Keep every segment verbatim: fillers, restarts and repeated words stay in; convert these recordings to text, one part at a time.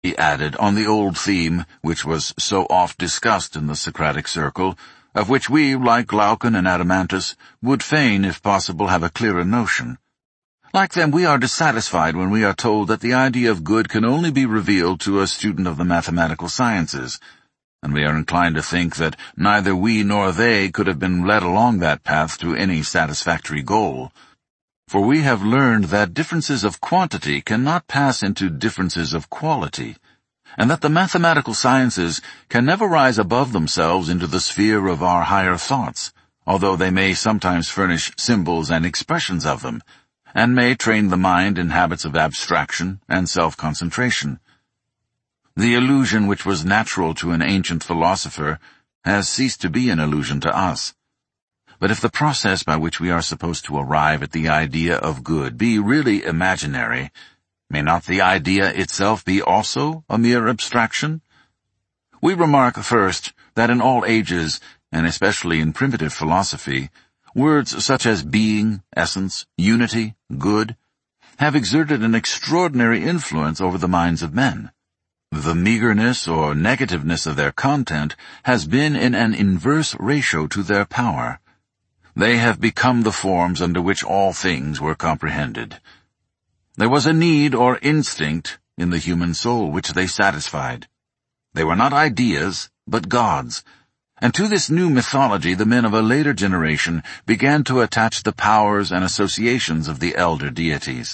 he added, on the old theme which was so oft discussed in the Socratic circle, of which we, like Glaucon and Adeimantus, would fain, if possible, have a clearer notion. Like them, we are dissatisfied when we are told that the idea of good can only be revealed to a student of the mathematical sciences, and we are inclined to think that neither we nor they could have been led along that path to any satisfactory goal. For we have learned that differences of quantity cannot pass into differences of quality, and that the mathematical sciences can never rise above themselves into the sphere of our higher thoughts, although they may sometimes furnish symbols and expressions of them, and may train the mind in habits of abstraction and self-concentration. The illusion which was natural to an ancient philosopher has ceased to be an illusion to us. But if the process by which we are supposed to arrive at the idea of good be really imaginary, may not the idea itself be also a mere abstraction? We remark first that in all ages, and especially in primitive philosophy, words such as being, essence, unity, good, have exerted an extraordinary influence over the minds of men. The meagerness or negativeness of their content has been in an inverse ratio to their power. They have become the forms under which all things were comprehended. There was a need or instinct in the human soul which they satisfied. They were not ideas, but gods, and to this new mythology the men of a later generation began to attach the powers and associations of the elder deities.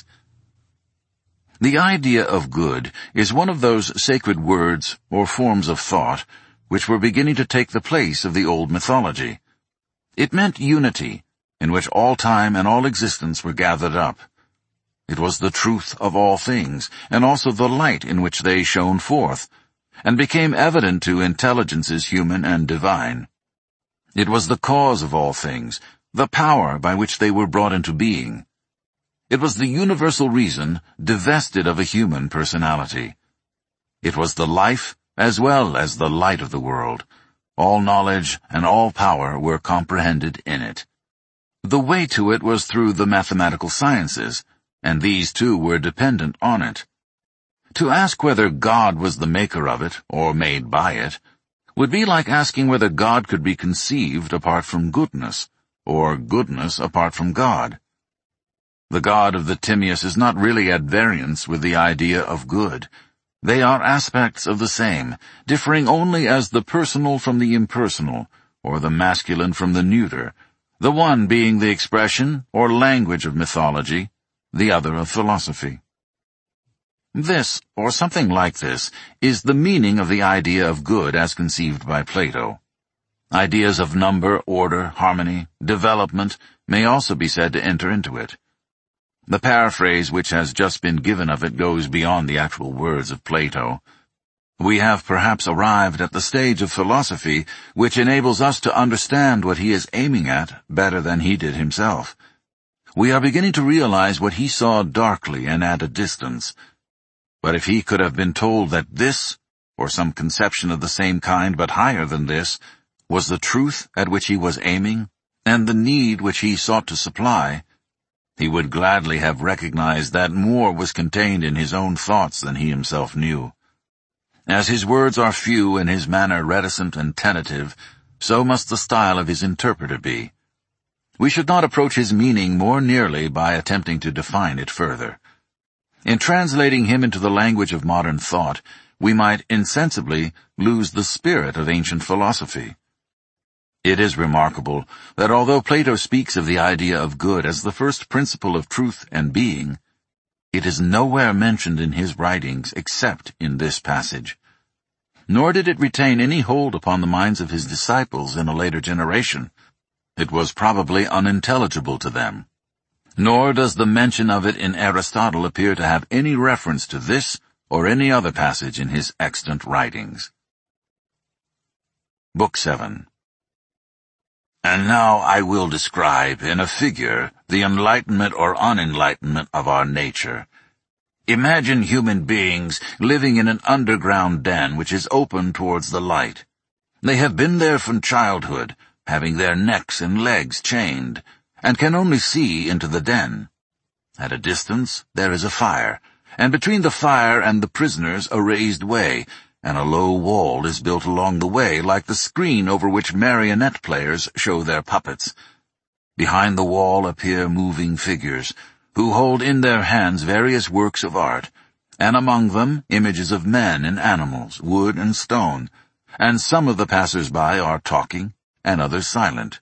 The idea of good is one of those sacred words or forms of thought which were beginning to take the place of the old mythology. It meant unity, in which all time and all existence were gathered up. It was the truth of all things, and also the light in which they shone forth, and became evident to intelligences human and divine. It was the cause of all things, the power by which they were brought into being. It was the universal reason divested of a human personality. It was the life as well as the light of the world. All knowledge and all power were comprehended in it. The way to it was through the mathematical sciences, and these too were dependent on it. To ask whether God was the maker of it, or made by it, would be like asking whether God could be conceived apart from goodness, or goodness apart from God. The God of the Timaeus is not really at variance with the idea of good. They are aspects of the same, differing only as the personal from the impersonal, or the masculine from the neuter, the one being the expression or language of mythology, the other of philosophy. This, or something like this, is the meaning of the idea of good as conceived by Plato. Ideas of number, order, harmony, development may also be said to enter into it. The paraphrase which has just been given of it goes beyond the actual words of Plato. We have perhaps arrived at the stage of philosophy which enables us to understand what he is aiming at better than he did himself. We are beginning to realize what he saw darkly and at a distance. But if he could have been told that this, or some conception of the same kind but higher than this, was the truth at which he was aiming, and the need which he sought to supply, he would gladly have recognized that more was contained in his own thoughts than he himself knew. As his words are few and his manner reticent and tentative, so must the style of his interpreter be. We should not approach his meaning more nearly by attempting to define it further. In translating him into the language of modern thought, we might insensibly lose the spirit of ancient philosophy. It is remarkable that although Plato speaks of the idea of good as the first principle of truth and being, it is nowhere mentioned in his writings except in this passage. Nor did it retain any hold upon the minds of his disciples in a later generation. It was probably unintelligible to them. Nor does the mention of it in Aristotle appear to have any reference to this or any other passage in his extant writings. Book seven. And now I will describe in a figure the enlightenment or unenlightenment of our nature. Imagine human beings living in an underground den which is open towards the light. They have been there from childhood, having their necks and legs chained, and can only see into the den. At a distance there is a fire, and between the fire and the prisoners a raised way, and a low wall is built along the way like the screen over which marionette players show their puppets. Behind the wall appear moving figures, who hold in their hands various works of art, and among them images of men and animals, wood and stone, and some of the passers-by are talking, and others silent.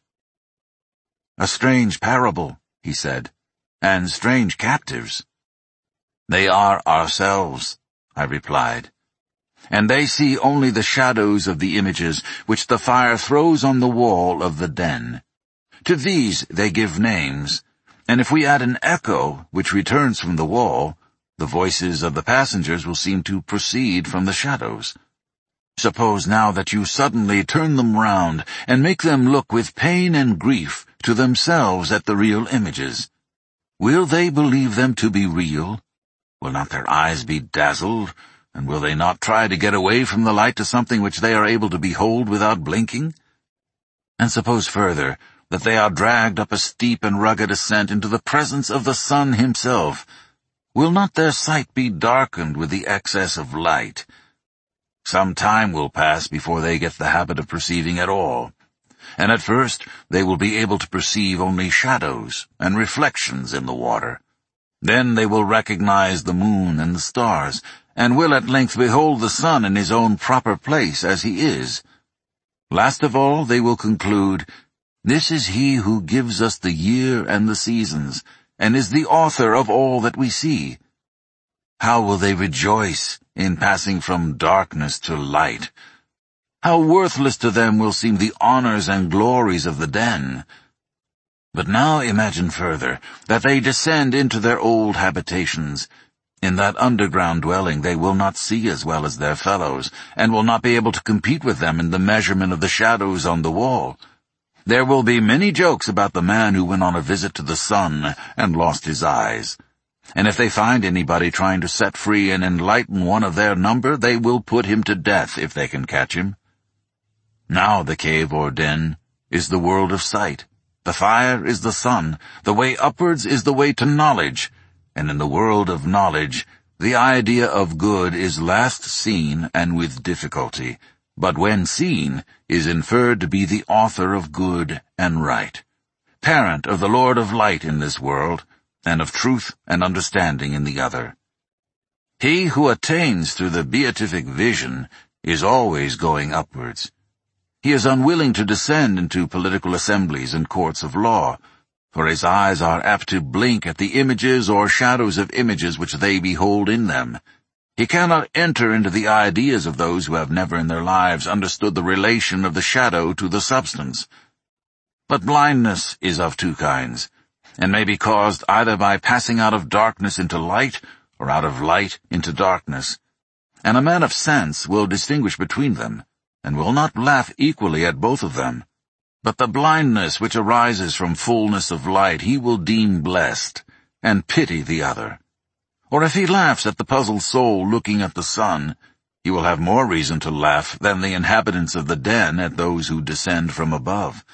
"A strange parable," he said, "and strange captives." "They are ourselves," I replied, "and they see only the shadows of the images which the fire throws on the wall of the den. To these they give names, and if we add an echo which returns from the wall, the voices of the passengers will seem to proceed from the shadows. Suppose now that you suddenly turn them round and make them look with pain and grief to themselves at the real images. Will they believe them to be real? Will not their eyes be dazzled, and will they not try to get away from the light to something which they are able to behold without blinking? And suppose further that they are dragged up a steep and rugged ascent into the presence of the sun himself. Will not their sight be darkened with the excess of light? Some time will pass before they get the habit of perceiving at all, and at first they will be able to perceive only shadows and reflections in the water. Then they will recognize the moon and the stars, and will at length behold the sun in his own proper place as he is. Last of all they will conclude, this is he who gives us the year and the seasons, and is the author of all that we see. How will they rejoice in passing from darkness to light! How worthless to them will seem the honors and glories of the den! But now imagine further that they descend into their old habitations. In that underground dwelling they will not see as well as their fellows, and will not be able to compete with them in the measurement of the shadows on the wall. There will be many jokes about the man who went on a visit to the sun and lost his eyes. And if they find anybody trying to set free and enlighten one of their number, they will put him to death if they can catch him. Now the cave or den is the world of sight. The fire is the sun. The way upwards is the way to knowledge. And in the world of knowledge, the idea of good is last seen and with difficulty, but when seen, is inferred to be the author of good and right, parent of the Lord of light in this world, and of truth and understanding in the other. He who attains through the beatific vision is always going upwards. He is unwilling to descend into political assemblies and courts of law, for his eyes are apt to blink at the images or shadows of images which they behold in them. He cannot enter into the ideas of those who have never in their lives understood the relation of the shadow to the substance. But blindness is of two kinds, and may be caused either by passing out of darkness into light, or out of light into darkness. And a man of sense will distinguish between them, and will not laugh equally at both of them. But the blindness which arises from fullness of light he will deem blessed, and pity the other. Or if he laughs at the puzzled soul looking at the sun, he will have more reason to laugh than the inhabitants of the den at those who descend from above.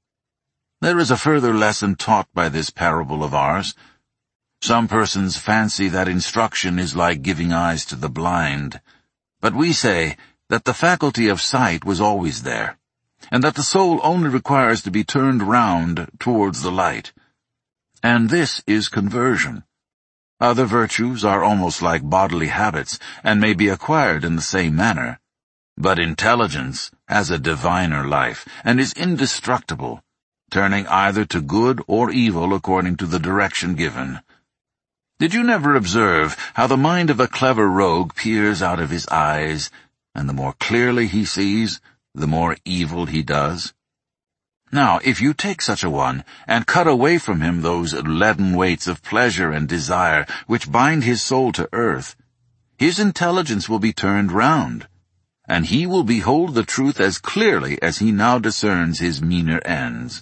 There is a further lesson taught by this parable of ours. Some persons fancy that instruction is like giving eyes to the blind, but we say that the faculty of sight was always there, and that the soul only requires to be turned round towards the light. And this is conversion. Other virtues are almost like bodily habits, and may be acquired in the same manner. But intelligence has a diviner life, and is indestructible, turning either to good or evil according to the direction given. Did you never observe how the mind of a clever rogue peers out of his eyes, and the more clearly he sees, the more evil he does? Now, if you take such a one, and cut away from him those leaden weights of pleasure and desire which bind his soul to earth, his intelligence will be turned round, and he will behold the truth as clearly as he now discerns his meaner ends.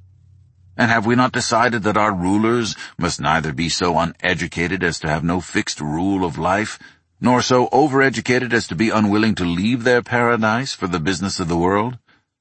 And have we not decided that our rulers must neither be so uneducated as to have no fixed rule of life, nor so overeducated as to be unwilling to leave their paradise for the business of the world?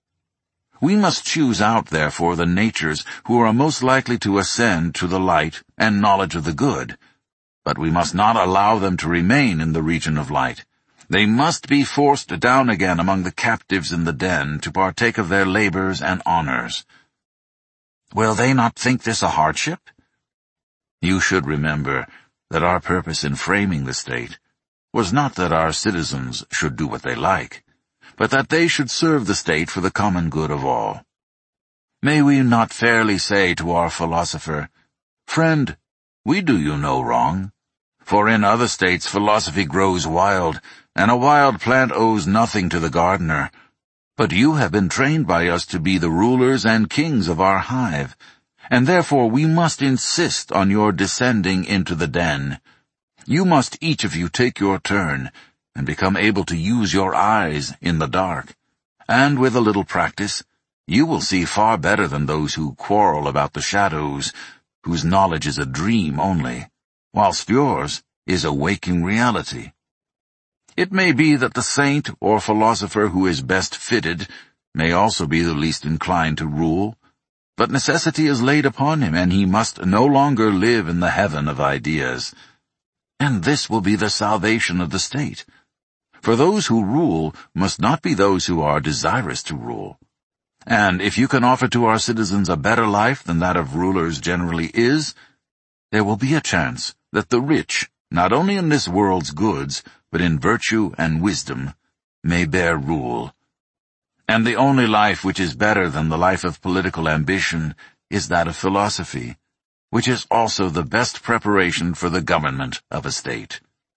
We must choose out, therefore, the natures who are most likely to ascend to the light and knowledge of the good, But we must not allow them to remain in the region of light. They must be forced down again among the captives in the den to partake of their labors and honors. Will they not think this a hardship? You should remember that our purpose in framing the state was not that our citizens should do what they like, but that they should serve the state for the common good of all. May we not fairly say to our philosopher, "Friend, we do you no wrong, for in other states philosophy grows wild, and a wild plant owes nothing to the gardener. But you have been trained by us to be the rulers and kings of our hive, and therefore we must insist on your descending into the den. You must each of you take your turn, and become able to use your eyes in the dark. And with a little practice, you will see far better than those who quarrel about the shadows, whose knowledge is a dream only, whilst yours is a waking reality. It may be that the saint or philosopher who is best fitted may also be the least inclined to rule, but necessity is laid upon him, and he must no longer live in the heaven of ideas. And this will be the salvation of the state. For those who rule must not be those who are desirous to rule. And if you can offer to our citizens a better life than that of rulers generally is, there will be a chance that the rich, not only in this world's goods, but in virtue and wisdom, may bear rule. And the only life which is better than the life of political ambition is that of philosophy, which is also the best preparation for the government of a state.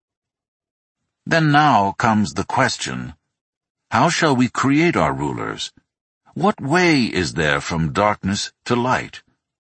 Then now comes the question, how shall we create our rulers? What way is there from darkness to light?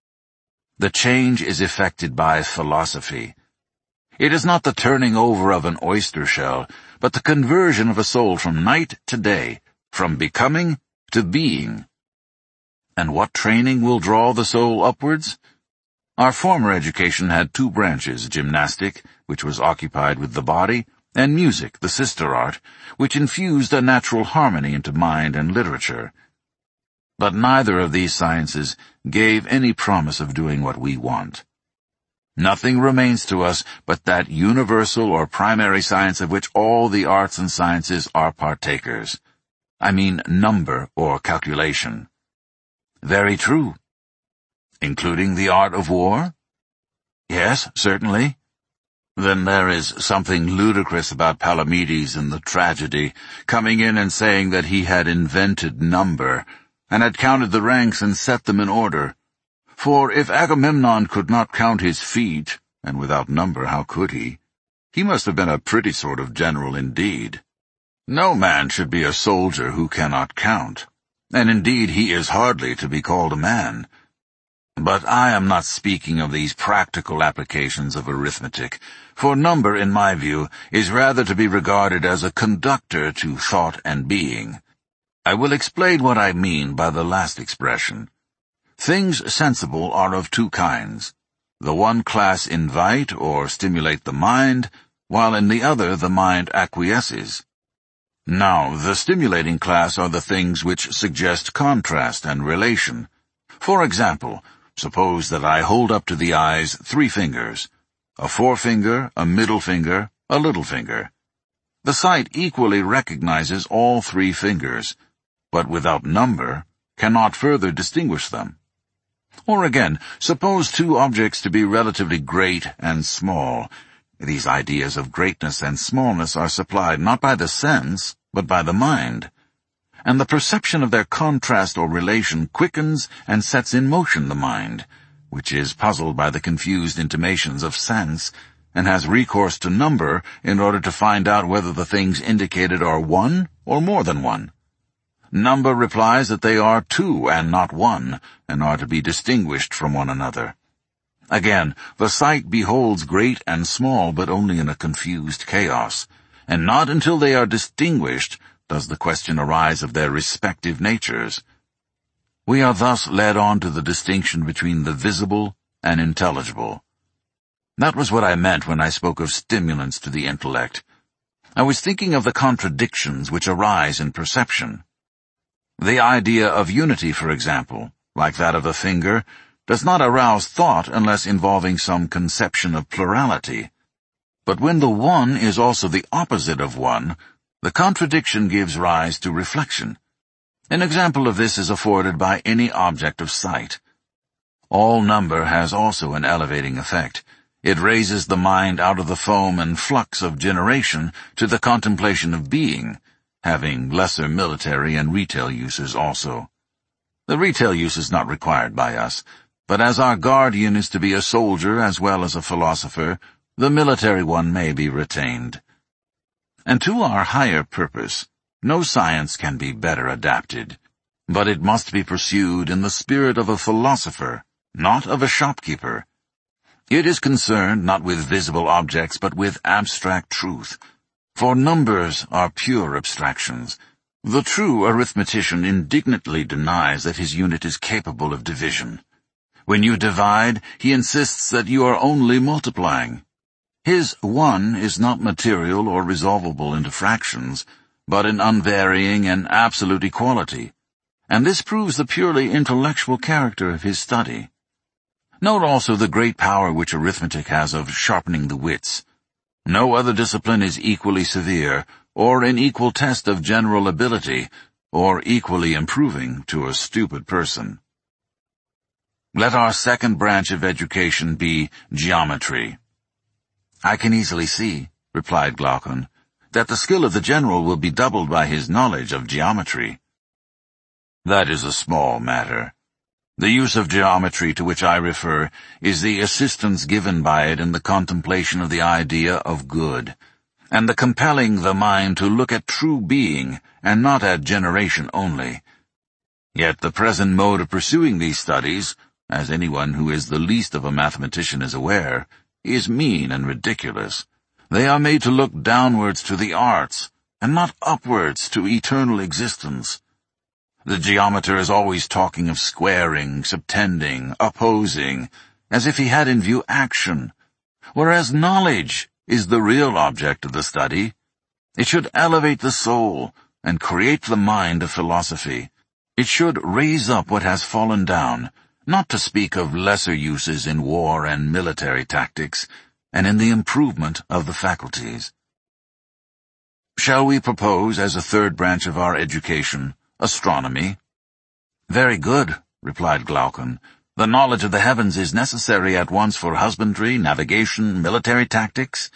The change is effected by philosophy. It is not the turning over of an oyster shell, but the conversion of a soul from night to day, from becoming to being. And what training will draw the soul upwards? Our former education had two branches, gymnastic, which was occupied with the body, and music, the sister art, which infused a natural harmony into mind and literature. But neither of these sciences gave any promise of doing what we want. Nothing remains to us but that universal or primary science of which all the arts and sciences are partakers. I mean number or calculation. Very true. Including the art of war? Yes, certainly. Then there is something ludicrous about Palamedes in the tragedy, coming in and saying that he had invented number, and had counted the ranks and set them in order. For if Agamemnon could not count his feet, and without number how could he? He must have been a pretty sort of general indeed. No man should be a soldier who cannot count, and indeed he is hardly to be called a man. But I am not speaking of these practical applications of arithmetic, for number, in my view, is rather to be regarded as a conductor to thought and being. I will explain what I mean by the last expression. Things sensible are of two kinds. The one class invite or stimulate the mind, while in the other the mind acquiesces. Now, the stimulating class are the things which suggest contrast and relation. For example, suppose that I hold up to the eyes three fingers, a forefinger, a middle finger, a little finger. The sight equally recognizes all three fingers, but without number cannot further distinguish them. Or again, suppose two objects to be relatively great and small. These ideas of greatness and smallness are supplied not by the sense, but by the mind. And the perception of their contrast or relation quickens and sets in motion the mind, which is puzzled by the confused intimations of sense, and has recourse to number in order to find out whether the things indicated are one or more than one. Number replies that they are two and not one, and are to be distinguished from one another. Again, the sight beholds great and small, but only in a confused chaos, and not until they are distinguished does the question arise of their respective natures. We are thus led on to the distinction between the visible and intelligible. That was what I meant when I spoke of stimulants to the intellect. I was thinking of the contradictions which arise in perception. The idea of unity, for example, like that of a finger, does not arouse thought unless involving some conception of plurality, But when the one is also the opposite of one, the contradiction gives rise to reflection. An example of this is afforded by any object of sight. All number has also an elevating effect. It raises the mind out of the foam and flux of generation to the contemplation of being, having lesser military and retail uses also. The retail use is not required by us, but as our guardian is to be a soldier as well as a philosopher, the military one may be retained. And to our higher purpose, no science can be better adapted, but it must be pursued in the spirit of a philosopher, not of a shopkeeper. It is concerned not with visible objects but with abstract truth, for numbers are pure abstractions. The true arithmetician indignantly denies that his unit is capable of division. When you divide, he insists that you are only multiplying. His one is not material or resolvable into fractions, but an unvarying and absolute equality, and this proves the purely intellectual character of his study. Note also the great power which arithmetic has of sharpening the wits. No other discipline is equally severe, or an equal test of general ability, or equally improving to a stupid person. Let our second branch of education be geometry. I can easily see, replied Glaucon, that the skill of the general will be doubled by his knowledge of geometry. That is a small matter. The use of geometry to which I refer is the assistance given by it in the contemplation of the idea of good, and the compelling the mind to look at true being and not at generation only. Yet the present mode of pursuing these studies, as anyone who is the least of a mathematician is aware, is mean and ridiculous. They are made to look downwards to the arts, and not upwards to eternal existence. The geometer is always talking of squaring, subtending, opposing, as if he had in view action, whereas knowledge is the real object of the study. It should elevate the soul and create the mind of philosophy. It should raise up what has fallen down, not to speak of lesser uses in war and military tactics, and in the improvement of the faculties. Shall we propose as a third branch of our education astronomy? Very good, replied Glaucon. The knowledge of the heavens is necessary at once for husbandry, navigation, military tactics.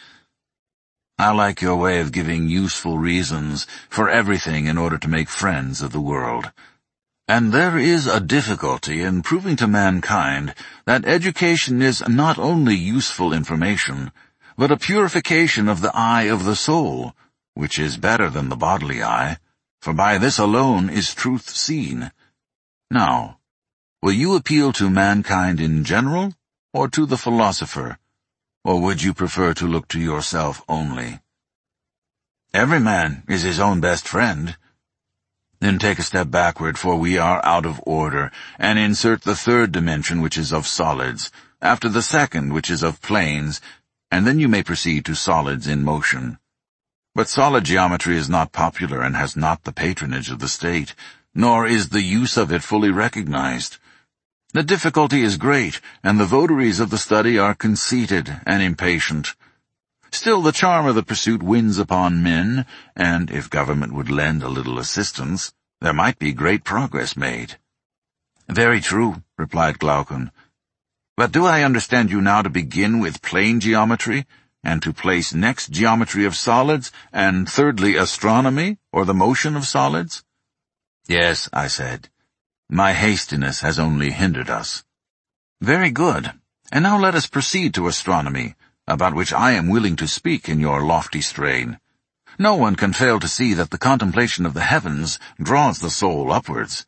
I like your way of giving useful reasons for everything in order to make friends of the world. And there is a difficulty in proving to mankind that education is not only useful information, but a purification of the eye of the soul, which is better than the bodily eye, for by this alone is truth seen. Now, will you appeal to mankind in general, or to the philosopher, or would you prefer to look to yourself only? Every man is his own best friend. Then take a step backward, for we are out of order, and insert the third dimension, which is of solids, after the second, which is of planes, and then you may proceed to solids in motion. But solid geometry is not popular and has not the patronage of the state, nor is the use of it fully recognized. The difficulty is great, and the votaries of the study are conceited and impatient. Still the charm of the pursuit wins upon men, and if government would lend a little assistance, there might be great progress made. Very true, replied Glaucon. But do I understand you now to begin with plane geometry, and to place next geometry of solids, and thirdly astronomy, or the motion of solids? Yes, I said. My hastiness has only hindered us. Very good. And now let us proceed to astronomy, about which I am willing to speak in your lofty strain. No one can fail to see that the contemplation of the heavens draws the soul upwards.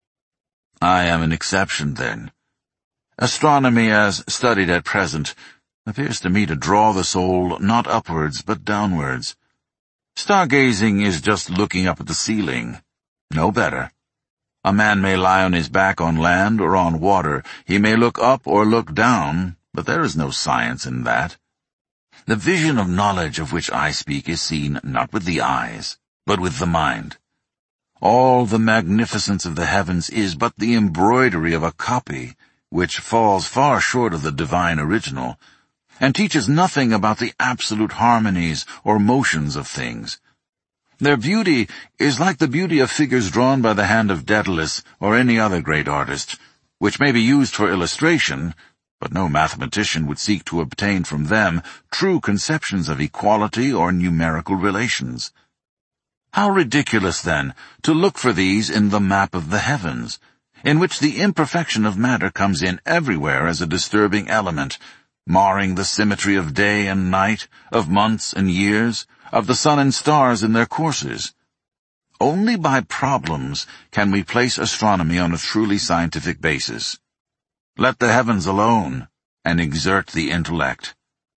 I am an exception, then. Astronomy, as studied at present, appears to me to draw the soul not upwards but downwards. Stargazing is just looking up at the ceiling. No better. A man may lie on his back on land or on water. He may look up or look down, but there is no science in that. The vision of knowledge of which I speak is seen not with the eyes, but with the mind. All the magnificence of the heavens is but the embroidery of a copy, which falls far short of the divine original, and teaches nothing about the absolute harmonies or motions of things. Their beauty is like the beauty of figures drawn by the hand of Daedalus or any other great artist, which may be used for illustration, but no mathematician would seek to obtain from them true conceptions of equality or numerical relations. How ridiculous, then, to look for these in the map of the heavens, in which the imperfection of matter comes in everywhere as a disturbing element, marring the symmetry of day and night, of months and years, of the sun and stars in their courses. Only by problems can we place astronomy on a truly scientific basis. Let the heavens alone, and exert the intellect.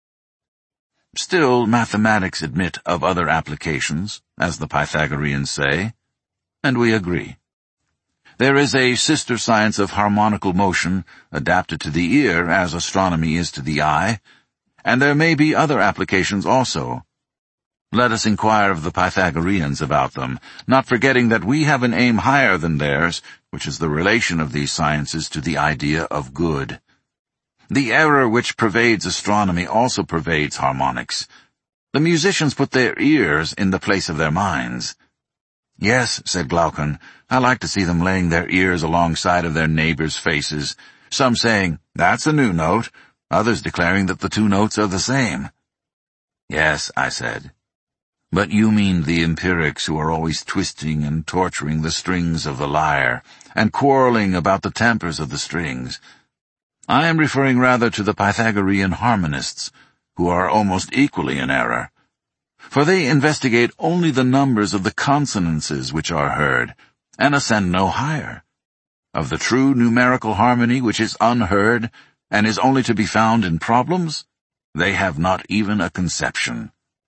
Still, mathematics admit of other applications, as the Pythagoreans say, and we agree. There is a sister science of harmonical motion, adapted to the ear as astronomy is to the eye, and there may be other applications also. Let us inquire of the Pythagoreans about them, not forgetting that we have an aim higher than theirs, which is the relation of these sciences to the idea of good. The error which pervades astronomy also pervades harmonics. The musicians put their ears in the place of their minds. Yes, said Glaucon, I like to see them laying their ears alongside of their neighbors' faces, some saying, that's a new note, others declaring that the two notes are the same. Yes, I said. But you mean the empirics who are always twisting and torturing the strings of the lyre, and quarreling about the tempers of the strings. I am referring rather to the Pythagorean harmonists, who are almost equally in error. For they investigate only the numbers of the consonances which are heard, and ascend no higher. Of the true numerical harmony which is unheard, and is only to be found in problems, they have not even a conception.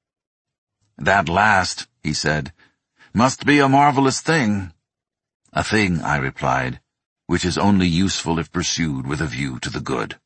That last, he said, must be a marvelous thing. A thing, I replied, which is only useful if pursued with a view to the good.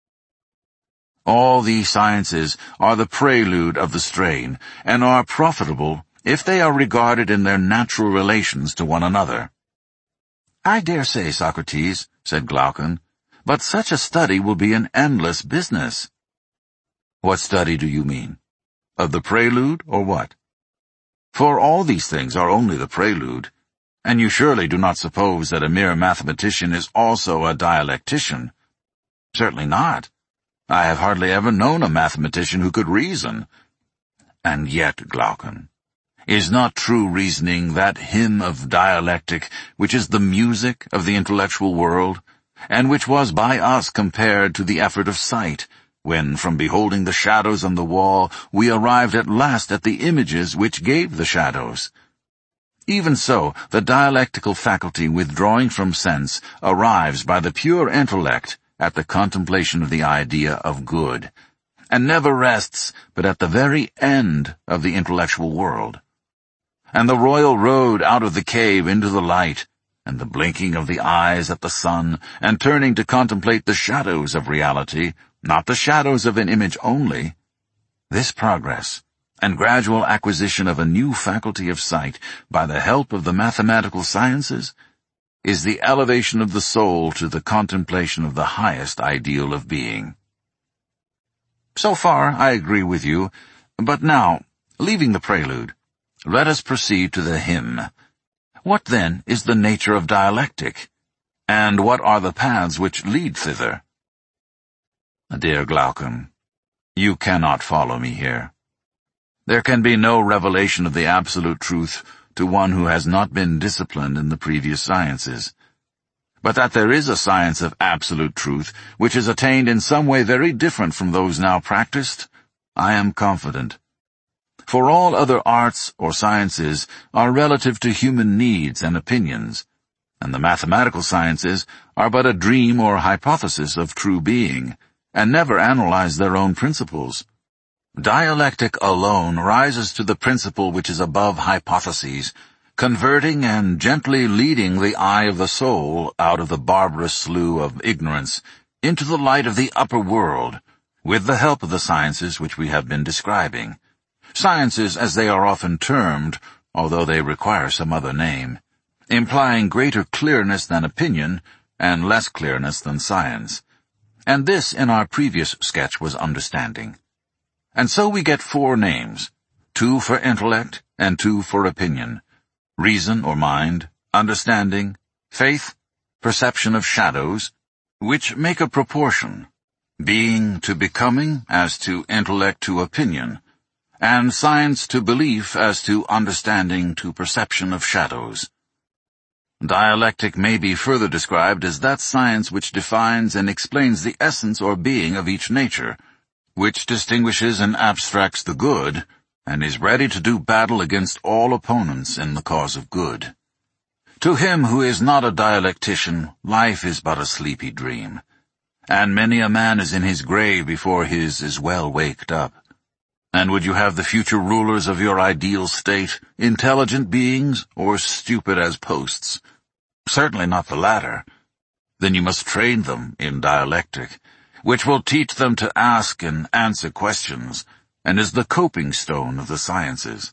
All these sciences are the prelude of the strain, and are profitable if they are regarded in their natural relations to one another. I dare say, Socrates, said Glaucon, but such a study will be an endless business. What study do you mean? Of the prelude, or what? For all these things are only the prelude, and you surely do not suppose that a mere mathematician is also a dialectician. Certainly not. I have hardly ever known a mathematician who could reason. And yet, Glaucon, is not true reasoning that hymn of dialectic which is the music of the intellectual world, and which was by us compared to the effort of sight, when from beholding the shadows on the wall we arrived at last at the images which gave the shadows? Even so, the dialectical faculty withdrawing from sense arrives by the pure intellect at the contemplation of the idea of good, and never rests but at the very end of the intellectual world. And the royal road out of the cave into the light, and the blinking of the eyes at the sun, and turning to contemplate the shadows of reality, not the shadows of an image only, this progress, and gradual acquisition of a new faculty of sight by the help of the mathematical sciences, is the elevation of the soul to the contemplation of the highest ideal of being. So far, I agree with you, but now, leaving the prelude, let us proceed to the hymn. What then is the nature of dialectic, and what are the paths which lead thither? Dear Glaucon, you cannot follow me here. There can be no revelation of the absolute truth to one who has not been disciplined in the previous sciences. But that there is a science of absolute truth, which is attained in some way very different from those now practiced, I am confident. For all other arts or sciences are relative to human needs and opinions, and the mathematical sciences are but a dream or hypothesis of true being, and never analyze their own principles. Dialectic alone rises to the principle which is above hypotheses, converting and gently leading the eye of the soul out of the barbarous slough of ignorance into the light of the upper world, with the help of the sciences which we have been describing. Sciences as they are often termed, although they require some other name, implying greater clearness than opinion and less clearness than science. and this in our previous sketch was understanding. And so we get four names, two for intellect and two for opinion, reason or mind, understanding, faith, perception of shadows, which make a proportion, being to becoming as to intellect to opinion, and science to belief as to understanding to perception of shadows. Dialectic may be further described as that science which defines and explains the essence or being of each nature, which distinguishes and abstracts the good, and is ready to do battle against all opponents in the cause of good. To him who is not a dialectician, life is but a sleepy dream, and many a man is in his grave before his is well waked up. And would you have the future rulers of your ideal state intelligent beings or stupid as posts? Certainly not the latter. Then you must train them in dialectic, which will teach them to ask and answer questions, and is the coping stone of the sciences.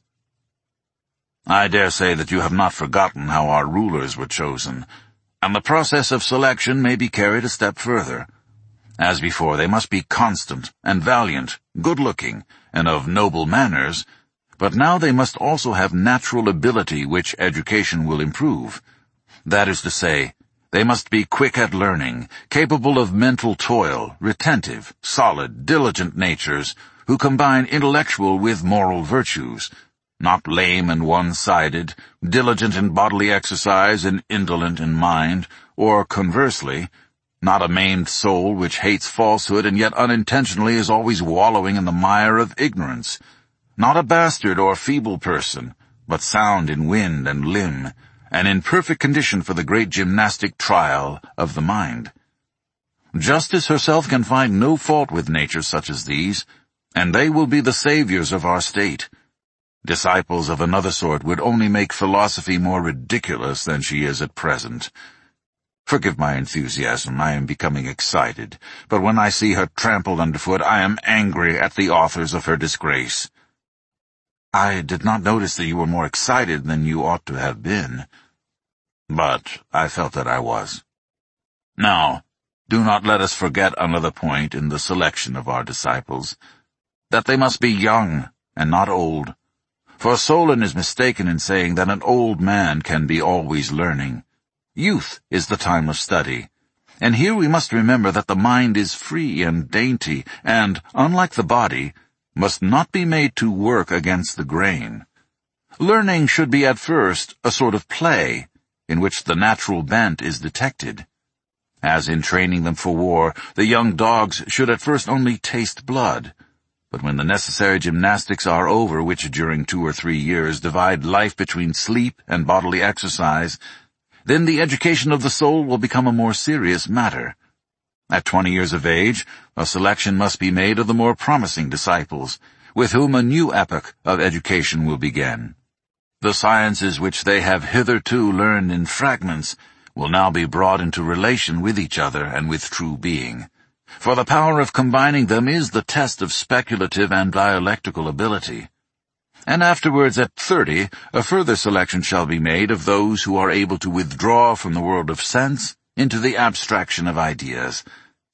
I dare say that you have not forgotten how our rulers were chosen, and the process of selection may be carried a step further. As before, they must be constant and valiant, good-looking, and of noble manners, but now they must also have natural ability which education will improve. That is to say, they must be quick at learning, capable of mental toil, retentive, solid, diligent natures, who combine intellectual with moral virtues, not lame and one-sided, diligent in bodily exercise and indolent in mind, or conversely, not a maimed soul which hates falsehood and yet unintentionally is always wallowing in the mire of ignorance, not a bastard or feeble person, but sound in wind and limb, and in perfect condition for the great gymnastic trial of the mind. Justice herself can find no fault with natures such as these, and they will be the saviors of our state. Disciples of another sort would only make philosophy more ridiculous than she is at present. Forgive my enthusiasm, I am becoming excited, but when I see her trampled underfoot, I am angry at the authors of her disgrace. I did not notice that you were more excited than you ought to have been, but I felt that I was. Now, do not let us forget another point in the selection of our disciples, that they must be young and not old, for Solon is mistaken in saying that an old man can be always learning. Youth is the time of study, and here we must remember that the mind is free and dainty, and, unlike the body, must not be made to work against the grain. Learning should be at first a sort of play, in which the natural bent is detected. As in training them for war, the young dogs should at first only taste blood, but when the necessary gymnastics are over, which during two or three years divide life between sleep and bodily exercise, then the education of the soul will become a more serious matter. At twenty years of age, a selection must be made of the more promising disciples, with whom a new epoch of education will begin. The sciences which they have hitherto learned in fragments will now be brought into relation with each other and with true being, for the power of combining them is the test of speculative and dialectical ability. And afterwards, at thirty, a further selection shall be made of those who are able to withdraw from the world of sense into the abstraction of ideas.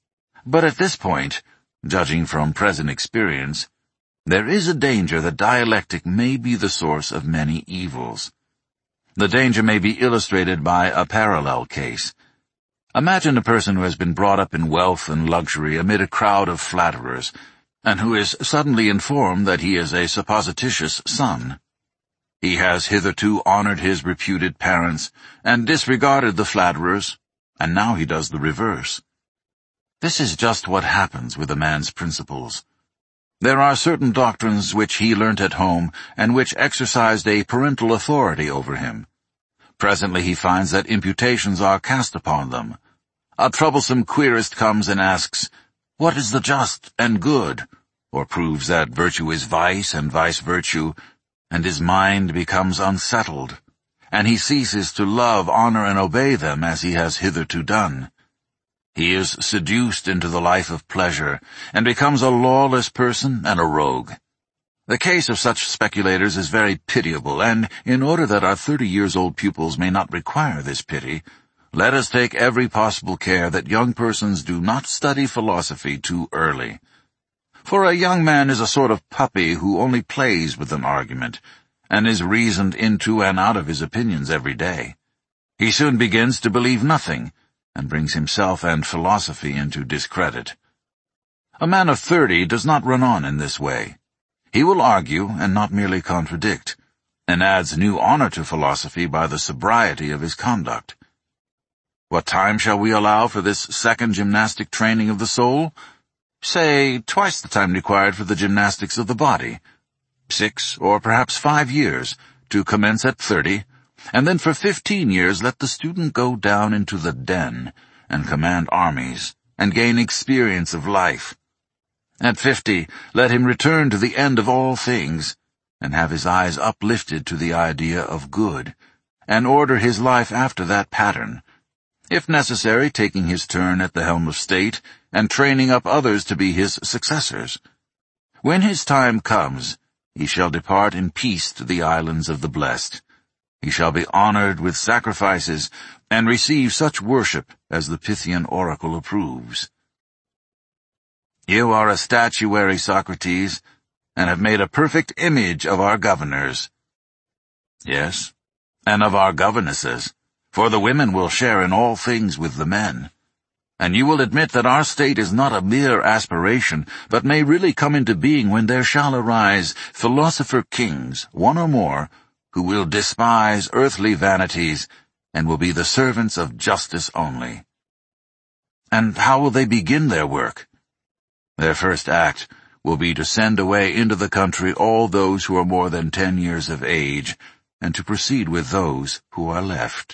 But at this point, judging from present experience, there is a danger that dialectic may be the source of many evils. The danger may be illustrated by a parallel case. Imagine a person who has been brought up in wealth and luxury amid a crowd of flatterers, and who is suddenly informed that he is a supposititious son. He has hitherto honored his reputed parents, and disregarded the flatterers, and now he does the reverse. This is just what happens with a man's principles. There are certain doctrines which he learnt at home, and which exercised a parental authority over him. Presently he finds that imputations are cast upon them. A troublesome querist comes and asks, "What is the just and good?" or proves that virtue is vice and vice virtue, and his mind becomes unsettled, and he ceases to love, honor, and obey them as he has hitherto done. He is seduced into the life of pleasure, and becomes a lawless person and a rogue. The case of such speculators is very pitiable, and, in order that our thirty years old pupils may not require this pity, let us take every possible care that young persons do not study philosophy too early. For a young man is a sort of puppy who only plays with an argument, and is reasoned into and out of his opinions every day. He soon begins to believe nothing, and brings himself and philosophy into discredit. A man of thirty does not run on in this way. He will argue and not merely contradict, and adds new honor to philosophy by the sobriety of his conduct. What time shall we allow for this second gymnastic training of the soul? Say, twice the time required for the gymnastics of the body. Six, or perhaps five years, to commence at thirty, and then for fifteen years let the student go down into the den, and command armies, and gain experience of life. At fifty, let him return to the end of all things, and have his eyes uplifted to the idea of good, and order his life after that pattern, if necessary taking his turn at the helm of state, and training up others to be his successors. When his time comes, he shall depart in peace to the islands of the blessed. He shall be honored with sacrifices, and receive such worship as the Pythian oracle approves. You are a statuary, Socrates, and have made a perfect image of our governors. Yes, and of our governesses, for the women will share in all things with the men. And you will admit that our state is not a mere aspiration, but may really come into being when there shall arise philosopher kings, one or more, who will despise earthly vanities, and will be the servants of justice only. And how will they begin their work? Their first act will be to send away into the country all those who are more than ten years of age, and to proceed with those who are left.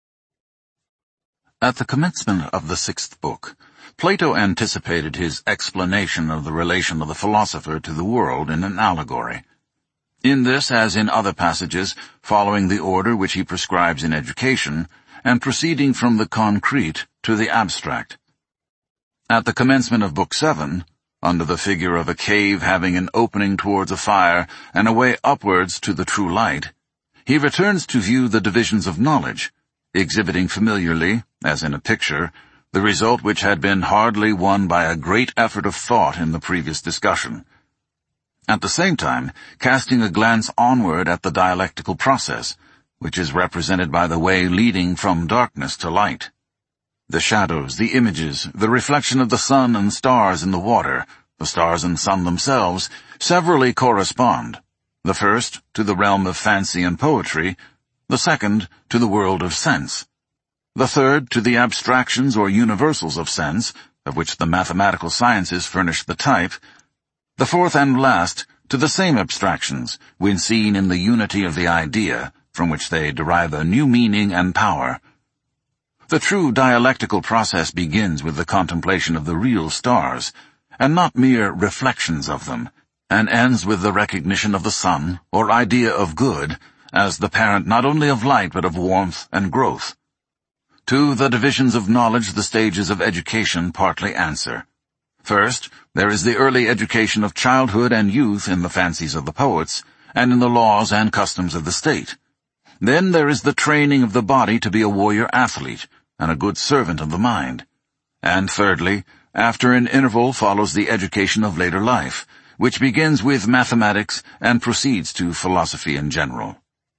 At the commencement of the sixth book, Plato anticipated his explanation of the relation of the philosopher to the world in an allegory. In this, as in other passages, following the order which he prescribes in education, and proceeding from the concrete to the abstract. At the commencement of Book seven, under the figure of a cave having an opening towards a fire and a way upwards to the true light, he returns to view the divisions of knowledge, exhibiting familiarly, as in a picture, the result which had been hardly won by a great effort of thought in the previous discussion. At the same time, casting a glance onward at the dialectical process, which is represented by the way leading from darkness to light. The shadows, the images, the reflection of the sun and stars in the water, the stars and sun themselves, severally correspond, the first to the realm of fancy and poetry, the second to the world of sense, the third to the abstractions or universals of sense, of which the mathematical sciences furnish the type, the fourth and last to the same abstractions, when seen in the unity of the idea, from which they derive a new meaning and power. The true dialectical process begins with the contemplation of the real stars, and not mere reflections of them, and ends with the recognition of the sun, or idea of good, as the parent not only of light but of warmth and growth. To the divisions of knowledge the stages of education partly answer. First, there is the early education of childhood and youth in the fancies of the poets, and in the laws and customs of the state. Then there is the training of the body to be a warrior athlete, and a good servant of the mind. And thirdly, after an interval follows the education of later life, which begins with mathematics and proceeds to philosophy in general.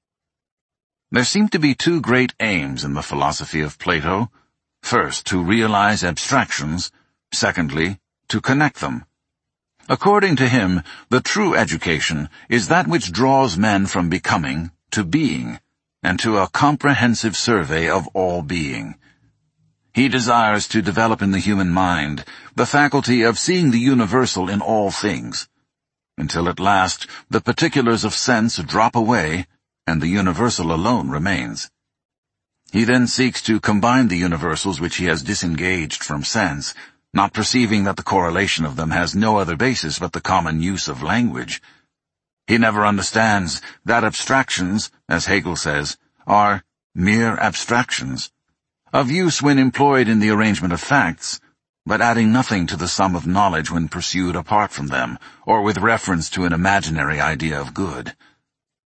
There seem to be two great aims in the philosophy of Plato. First, to realize abstractions. Secondly, to connect them. According to him, the true education is that which draws men from becoming to being, and to a comprehensive survey of all being. He desires to develop in the human mind the faculty of seeing the universal in all things, until at last the particulars of sense drop away, and the universal alone remains. He then seeks to combine the universals which he has disengaged from sense, not perceiving that the correlation of them has no other basis but the common use of language. He never understands that abstractions, as Hegel says, are mere abstractions, of use when employed in the arrangement of facts, but adding nothing to the sum of knowledge when pursued apart from them, or with reference to an imaginary idea of good.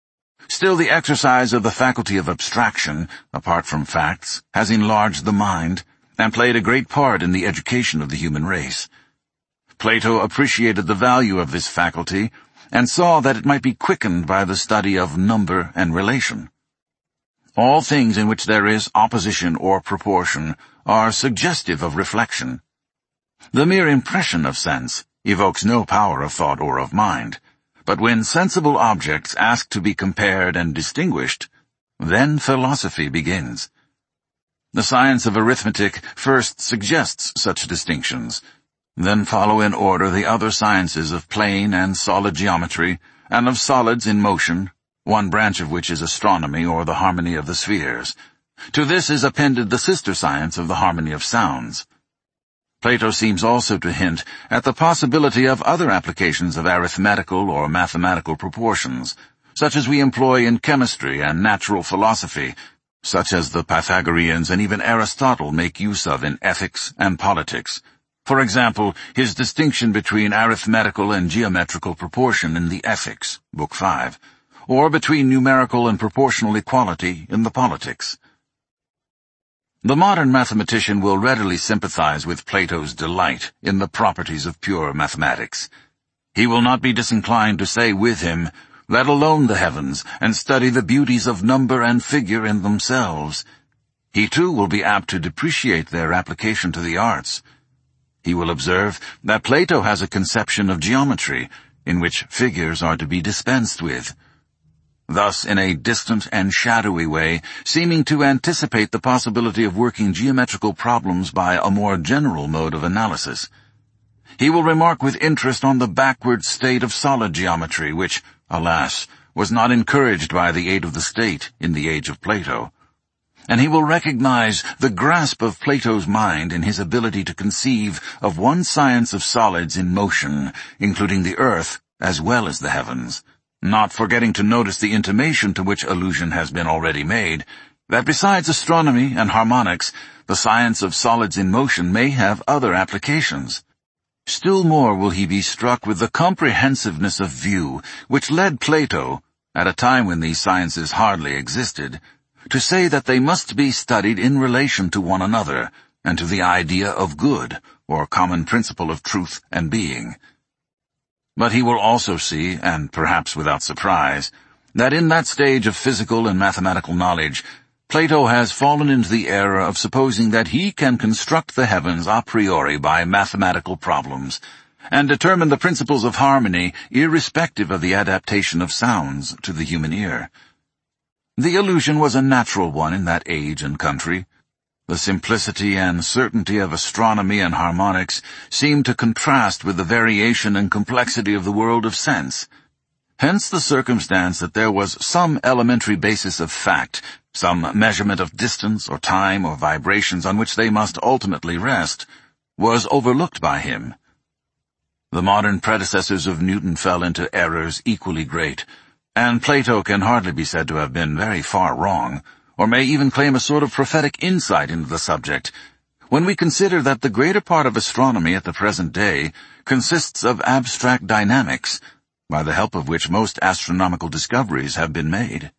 Still, the exercise of the faculty of abstraction, apart from facts, has enlarged the mind and played a great part in the education of the human race. Plato appreciated the value of this faculty and saw that it might be quickened by the study of number and relation. All things in which there is opposition or proportion are suggestive of reflection. The mere impression of sense evokes no power of thought or of mind, but when sensible objects ask to be compared and distinguished, then philosophy begins. The science of arithmetic first suggests such distinctions. Then follow in order the other sciences of plane and solid geometry, and of solids in motion, one branch of which is astronomy or the harmony of the spheres. To this is appended the sister science of the harmony of sounds. Plato seems also to hint at the possibility of other applications of arithmetical or mathematical proportions, such as we employ in chemistry and natural philosophy, such as the Pythagoreans and even Aristotle make use of in ethics and politics. For example, his distinction between arithmetical and geometrical proportion in the Ethics, Book five, or between numerical and proportional equality in the Politics. The modern mathematician will readily sympathize with Plato's delight in the properties of pure mathematics. He will not be disinclined to say with him, "Let alone the heavens, and study the beauties of number and figure in themselves." He too will be apt to depreciate their application to the arts. He will observe that Plato has a conception of geometry, in which figures are to be dispensed with. Thus, in a distant and shadowy way, seeming to anticipate the possibility of working geometrical problems by a more general mode of analysis, he will remark with interest on the backward state of solid geometry, which, alas, was not encouraged by the aid of the state in the age of Plato. And he will recognize the grasp of Plato's mind in his ability to conceive of one science of solids in motion, including the earth as well as the heavens, not forgetting to notice the intimation to which allusion has been already made, that besides astronomy and harmonics, the science of solids in motion may have other applications. Still more will he be struck with the comprehensiveness of view which led Plato, at a time when these sciences hardly existed, to say that they must be studied in relation to one another, and to the idea of good, or common principle of truth and being. But he will also see, and perhaps without surprise, that in that stage of physical and mathematical knowledge, Plato has fallen into the error of supposing that he can construct the heavens a priori by mathematical problems, and determine the principles of harmony irrespective of the adaptation of sounds to the human ear. The illusion was a natural one in that age and country. The simplicity and certainty of astronomy and harmonics seemed to contrast with the variation and complexity of the world of sense. Hence the circumstance that there was some elementary basis of fact, some measurement of distance or time or vibrations on which they must ultimately rest, was overlooked by him. The modern predecessors of Newton fell into errors equally great, and Plato can hardly be said to have been very far wrong, or may even claim a sort of prophetic insight into the subject, when we consider that the greater part of astronomy at the present day consists of abstract dynamics, by the help of which most astronomical discoveries have been made.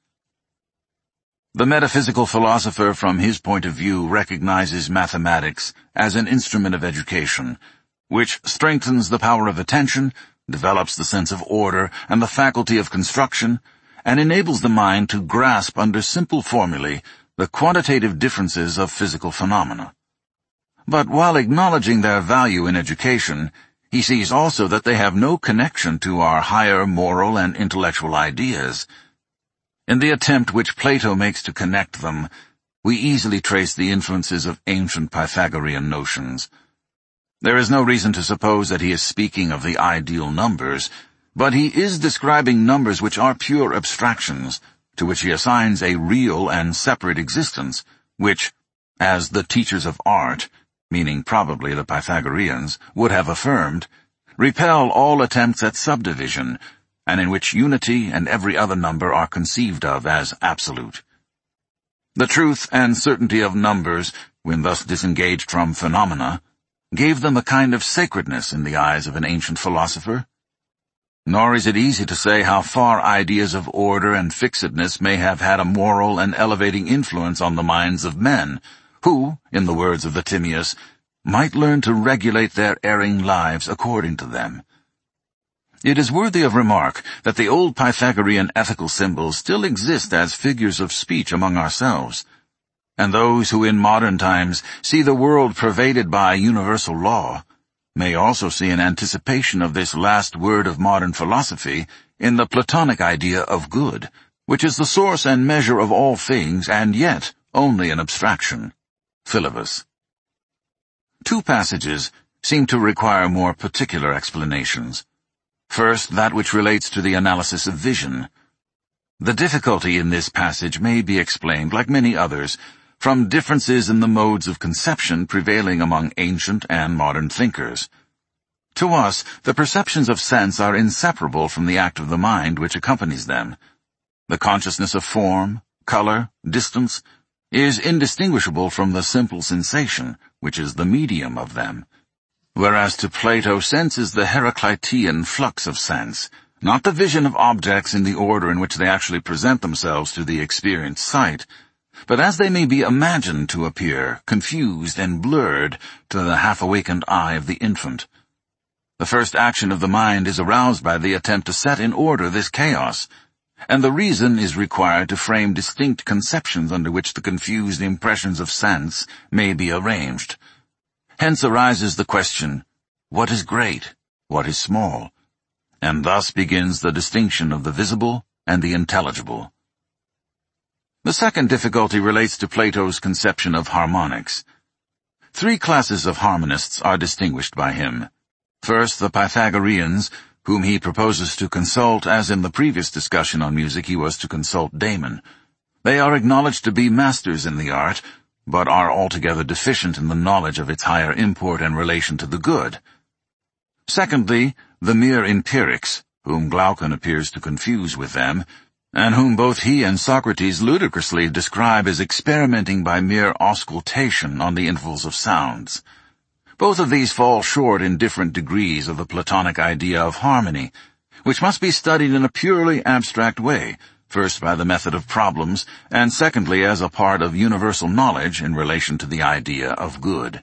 The metaphysical philosopher from his point of view recognizes mathematics as an instrument of education, which strengthens the power of attention, develops the sense of order and the faculty of construction, and enables the mind to grasp under simple formulae the quantitative differences of physical phenomena. But while acknowledging their value in education, he sees also that they have no connection to our higher moral and intellectual ideas. In the attempt which Plato makes to connect them, we easily trace the influences of ancient Pythagorean notions. There is no reason to suppose that he is speaking of the ideal numbers, but he is describing numbers which are pure abstractions, to which he assigns a real and separate existence, which, as the teachers of art, meaning probably the Pythagoreans, would have affirmed, repel all attempts at subdivision, and in which unity and every other number are conceived of as absolute. The truth and certainty of numbers, when thus disengaged from phenomena, gave them a kind of sacredness in the eyes of an ancient philosopher. Nor is it easy to say how far ideas of order and fixedness may have had a moral and elevating influence on the minds of men, who, in the words of the Timaeus, might learn to regulate their erring lives according to them. It is worthy of remark that the old Pythagorean ethical symbols still exist as figures of speech among ourselves, and those who in modern times see the world pervaded by universal law may also see an anticipation of this last word of modern philosophy in the Platonic idea of good, which is the source and measure of all things and yet only an abstraction. Philebus. Two passages seem to require more particular explanations. First, that which relates to the analysis of vision. The difficulty in this passage may be explained, like many others, from differences in the modes of conception prevailing among ancient and modern thinkers. To us, the perceptions of sense are inseparable from the act of the mind which accompanies them. The consciousness of form, color, distance, is indistinguishable from the simple sensation, which is the medium of them. Whereas to Plato, sense is the Heraclitean flux of sense, not the vision of objects in the order in which they actually present themselves to the experienced sight, but as they may be imagined to appear, confused and blurred to the half-awakened eye of the infant. The first action of the mind is aroused by the attempt to set in order this chaos, and the reason is required to frame distinct conceptions under which the confused impressions of sense may be arranged. Hence arises the question, what is great, what is small? And thus begins the distinction of the visible and the intelligible. The second difficulty relates to Plato's conception of harmonics. Three classes of harmonists are distinguished by him. First, the Pythagoreans, whom he proposes to consult, as in the previous discussion on music he was to consult Damon. They are acknowledged to be masters in the art, but are altogether deficient in the knowledge of its higher import and relation to the good. Secondly, the mere empirics, whom Glaucon appears to confuse with them, and whom both he and Socrates ludicrously describe as experimenting by mere auscultation on the intervals of sounds. Both of these fall short in different degrees of the Platonic idea of harmony, which must be studied in a purely abstract way, first by the method of problems, and secondly as a part of universal knowledge in relation to the idea of good.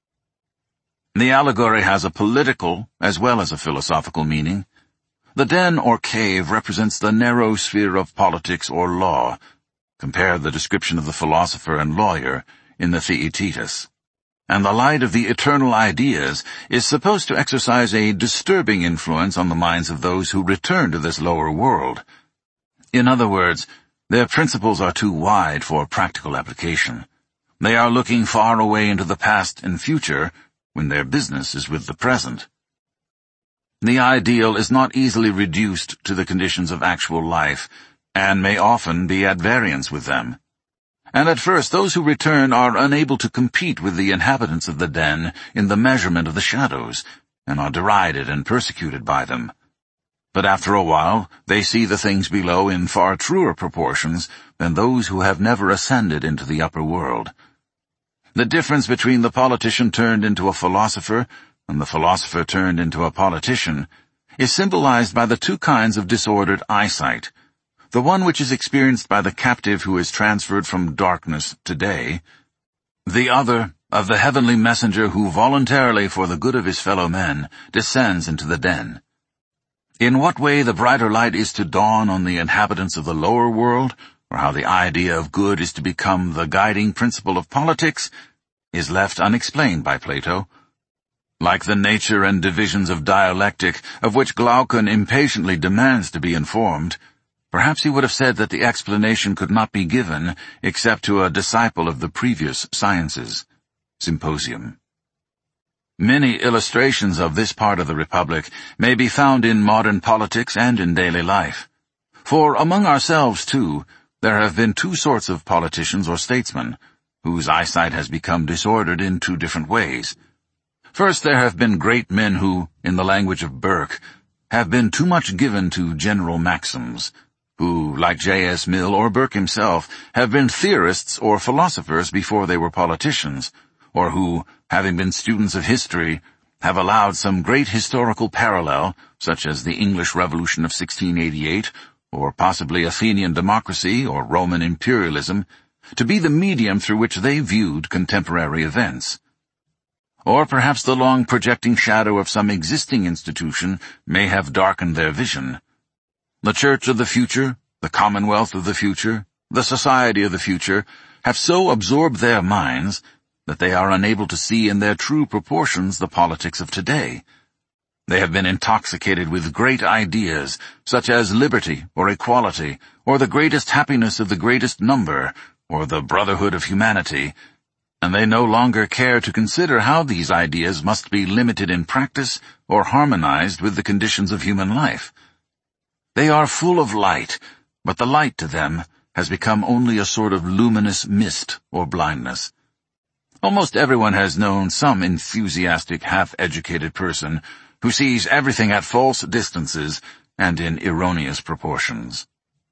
The allegory has a political as well as a philosophical meaning. The den or cave represents the narrow sphere of politics or law. Compare the description of the philosopher and lawyer in the Theaetetus. And the light of the eternal ideas is supposed to exercise a disturbing influence on the minds of those who return to this lower world. In other words, their principles are too wide for practical application. They are looking far away into the past and future when their business is with the present. The ideal is not easily reduced to the conditions of actual life, and may often be at variance with them. And at first those who return are unable to compete with the inhabitants of the den in the measurement of the shadows, and are derided and persecuted by them. But after a while they see the things below in far truer proportions than those who have never ascended into the upper world. The difference between the politician turned into a philosopher and the philosopher turned into a politician is symbolized by the two kinds of disordered eyesight, the one which is experienced by the captive who is transferred from darkness to day, the other of the heavenly messenger who voluntarily for the good of his fellow men descends into the den. In what way the brighter light is to dawn on the inhabitants of the lower world, or how the idea of good is to become the guiding principle of politics, is left unexplained by Plato. Like the nature and divisions of dialectic, of which Glaucon impatiently demands to be informed, perhaps he would have said that the explanation could not be given except to a disciple of the previous sciences. Symposium. Many illustrations of this part of the Republic may be found in modern politics and in daily life. For among ourselves, too, there have been two sorts of politicians or statesmen, whose eyesight has become disordered in two different ways. First, there have been great men who, in the language of Burke, have been too much given to general maxims, who, like J S Mill or Burke himself, have been theorists or philosophers before they were politicians, or who, having been students of history, have allowed some great historical parallel, such as the English Revolution of sixteen eighty-eight, or possibly Athenian democracy or Roman imperialism, to be the medium through which they viewed contemporary events. Or perhaps the long projecting shadow of some existing institution may have darkened their vision. The Church of the future, the Commonwealth of the future, the Society of the future, have so absorbed their minds that they are unable to see in their true proportions the politics of today. They have been intoxicated with great ideas, such as liberty or equality, or the greatest happiness of the greatest number, or the brotherhood of humanity, and they no longer care to consider how these ideas must be limited in practice or harmonized with the conditions of human life. They are full of light, but the light to them has become only a sort of luminous mist or blindness. Almost everyone has known some enthusiastic, half-educated person who sees everything at false distances and in erroneous proportions.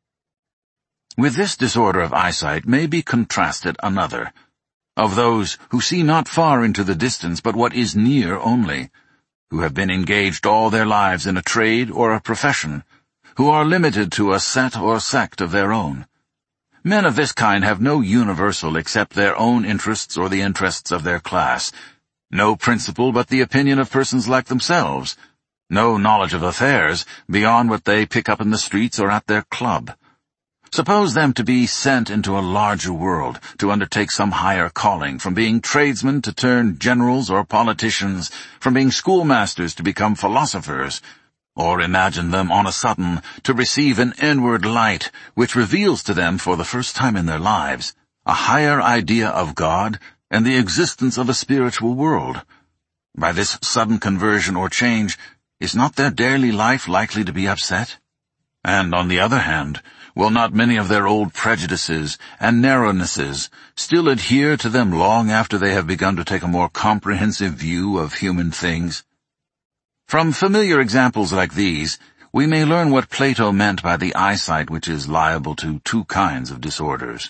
With this disorder of eyesight may be contrasted another, of those who see not far into the distance but what is near only, who have been engaged all their lives in a trade or a profession, who are limited to a set or sect of their own. Men of this kind have no universal except their own interests or the interests of their class, no principle but the opinion of persons like themselves, no knowledge of affairs beyond what they pick up in the streets or at their club. Suppose them to be sent into a larger world, to undertake some higher calling, from being tradesmen to turn generals or politicians, from being schoolmasters to become philosophers, or imagine them on a sudden to receive an inward light which reveals to them for the first time in their lives a higher idea of God and the existence of a spiritual world. By this sudden conversion or change, is not their daily life likely to be upset? And on the other hand, will not many of their old prejudices and narrownesses still adhere to them long after they have begun to take a more comprehensive view of human things? From familiar examples like these, we may learn what Plato meant by the eyesight which is liable to two kinds of disorders.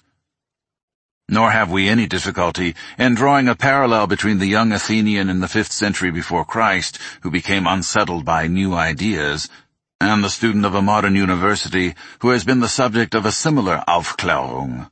Nor have we any difficulty in drawing a parallel between the young Athenian in the fifth century before Christ, who became unsettled by new ideas, and the student of a modern university who has been the subject of a similar Aufklärung.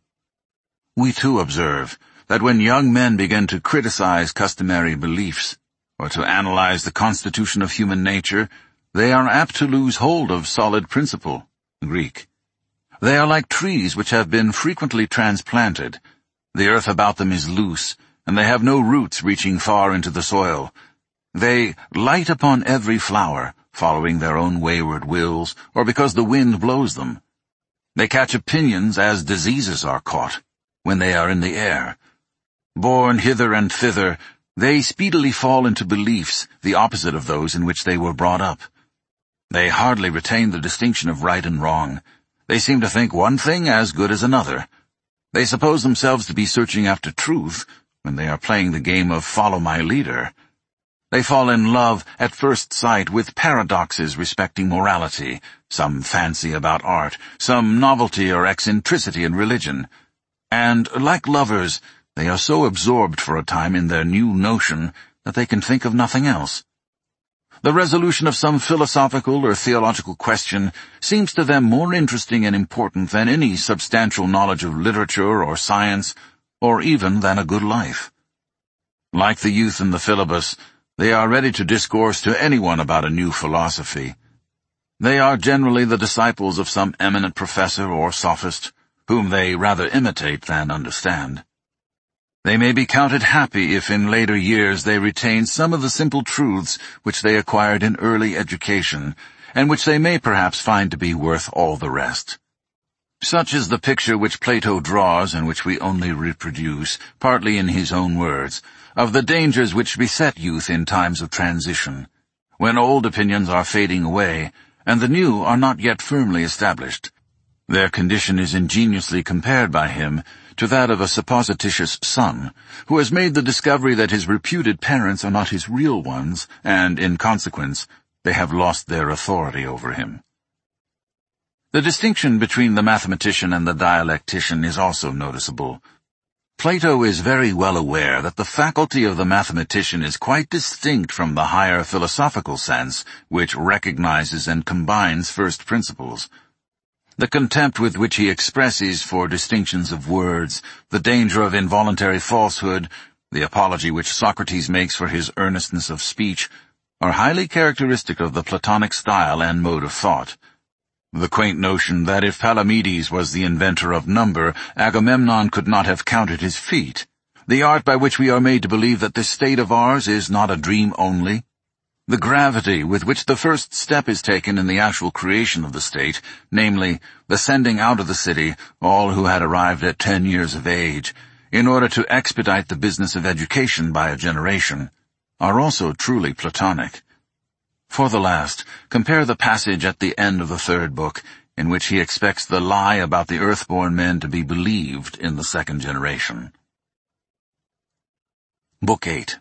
We too observe that when young men begin to criticize customary beliefs, or to analyze the constitution of human nature, they are apt to lose hold of solid principle, Greek. They are like trees which have been frequently transplanted. The earth about them is loose, and they have no roots reaching far into the soil. They light upon every flower, following their own wayward wills, or because the wind blows them. They catch opinions as diseases are caught, when they are in the air. Borne hither and thither, they speedily fall into beliefs the opposite of those in which they were brought up. They hardly retain the distinction of right and wrong. They seem to think one thing as good as another. They suppose themselves to be searching after truth when they are playing the game of follow my leader. They fall in love at first sight with paradoxes respecting morality, some fancy about art, some novelty or eccentricity in religion. And, like lovers, they are so absorbed for a time in their new notion that they can think of nothing else. The resolution of some philosophical or theological question seems to them more interesting and important than any substantial knowledge of literature or science, or even than a good life. Like the youth in the Philebus, they are ready to discourse to anyone about a new philosophy. They are generally the disciples of some eminent professor or sophist, whom they rather imitate than understand. They may be counted happy if in later years they retain some of the simple truths which they acquired in early education, and which they may perhaps find to be worth all the rest. Such is the picture which Plato draws, and which we only reproduce, partly in his own words, of the dangers which beset youth in times of transition, when old opinions are fading away, and the new are not yet firmly established. Their condition is ingeniously compared by him to that of a supposititious son, who has made the discovery that his reputed parents are not his real ones, and, in consequence, they have lost their authority over him. The distinction between the mathematician and the dialectician is also noticeable. Plato is very well aware that the faculty of the mathematician is quite distinct from the higher philosophical sense, which recognizes and combines first principles. The contempt with which he expresses for distinctions of words, the danger of involuntary falsehood, the apology which Socrates makes for his earnestness of speech, are highly characteristic of the Platonic style and mode of thought. The quaint notion that if Palamedes was the inventor of number, Agamemnon could not have counted his feet, the art by which we are made to believe that this state of ours is not a dream only, the gravity with which the first step is taken in the actual creation of the state, namely, the sending out of the city all who had arrived at ten years of age, in order to expedite the business of education by a generation, are also truly Platonic. For the last, compare the passage at the end of the third book, in which he expects the lie about the earthborn men to be believed in the second generation. Book eight.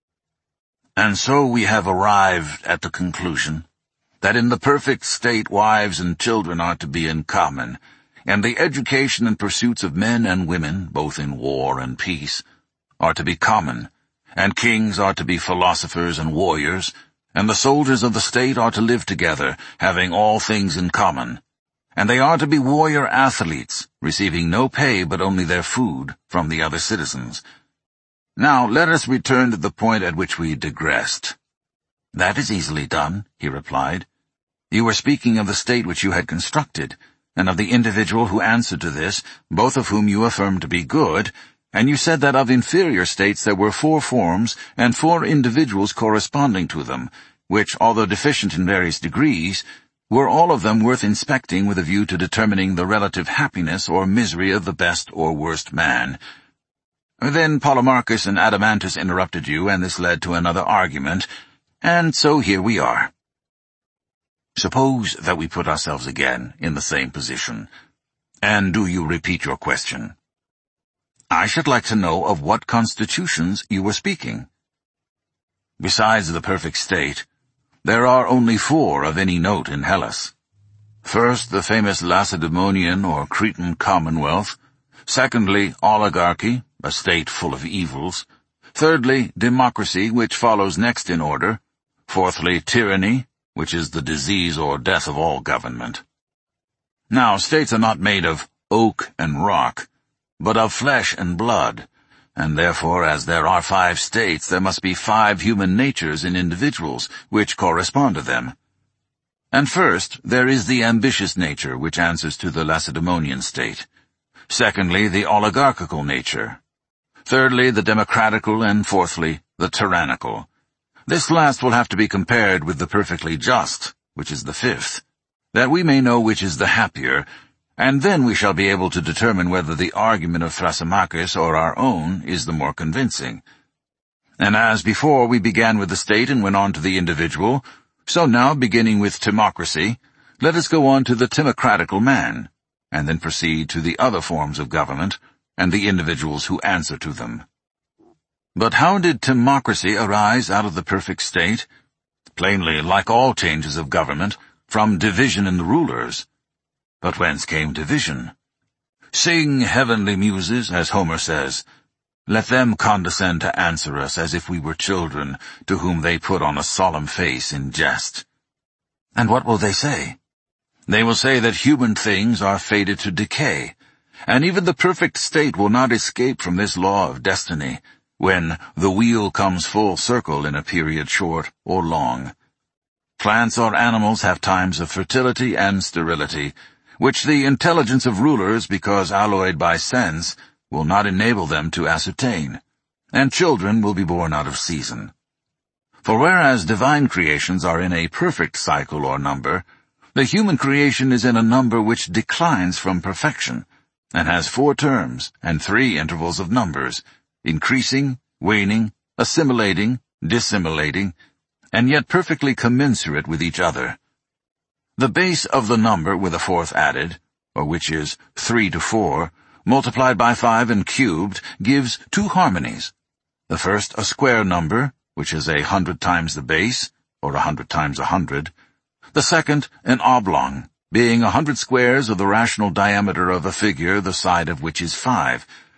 And so we have arrived at the conclusion that in the perfect state wives and children are to be in common, and the education and pursuits of men and women, both in war and peace, are to be common, and kings are to be philosophers and warriors, and the soldiers of the state are to live together, having all things in common, and they are to be warrior athletes, receiving no pay but only their food from the other citizens. Now let us return to the point at which we digressed. That is easily done, he replied. You were speaking of the state which you had constructed, and of the individual who answered to this, both of whom you affirmed to be good, and you said that of inferior states there were four forms and four individuals corresponding to them, which, although deficient in various degrees, were all of them worth inspecting with a view to determining the relative happiness or misery of the best or worst man. Then Polemarchus and Adeimantus interrupted you, and this led to another argument, and so here we are. Suppose that we put ourselves again in the same position, and do you repeat your question? I should like to know of what constitutions you were speaking. Besides the perfect state, there are only four of any note in Hellas. First, the famous Lacedaemonian or Cretan commonwealth. Secondly, oligarchy, a state full of evils. Thirdly, democracy, which follows next in order. Fourthly, tyranny, which is the disease or death of all government. Now, states are not made of oak and rock, but of flesh and blood, and therefore, as there are five states, there must be five human natures in individuals, which correspond to them. And first, there is the ambitious nature, which answers to the Lacedaemonian state. Secondly, the oligarchical nature. Thirdly, the democratical, and fourthly, the tyrannical. This last will have to be compared with the perfectly just, which is the fifth, that we may know which is the happier, and then we shall be able to determine whether the argument of Thrasymachus or our own is the more convincing. And as before we began with the state and went on to the individual, so now, beginning with timocracy, let us go on to the timocratical man, and then proceed to the other forms of government, and the individuals who answer to them. But how did timocracy arise out of the perfect state? Plainly, like all changes of government, from division in the rulers. But whence came division? Sing, heavenly muses, as Homer says. Let them condescend to answer us as if we were children, to whom they put on a solemn face in jest. And what will they say? They will say that human things are fated to decay, and even the perfect state will not escape from this law of destiny, when the wheel comes full circle in a period short or long. Plants or animals have times of fertility and sterility, which the intelligence of rulers, because alloyed by sense, will not enable them to ascertain, and children will be born out of season. For whereas divine creations are in a perfect cycle or number, the human creation is in a number which declines from perfection, and has four terms and three intervals of numbers, increasing, waning, assimilating, dissimilating, and yet perfectly commensurate with each other. The base of the number with a fourth added, or which is three to four, multiplied by five and cubed, gives two harmonies. The first a square number, which is a hundred times the base, or a hundred times a hundred. The second an oblong, being a hundred squares of the rational diameter of a figure the side of which is five,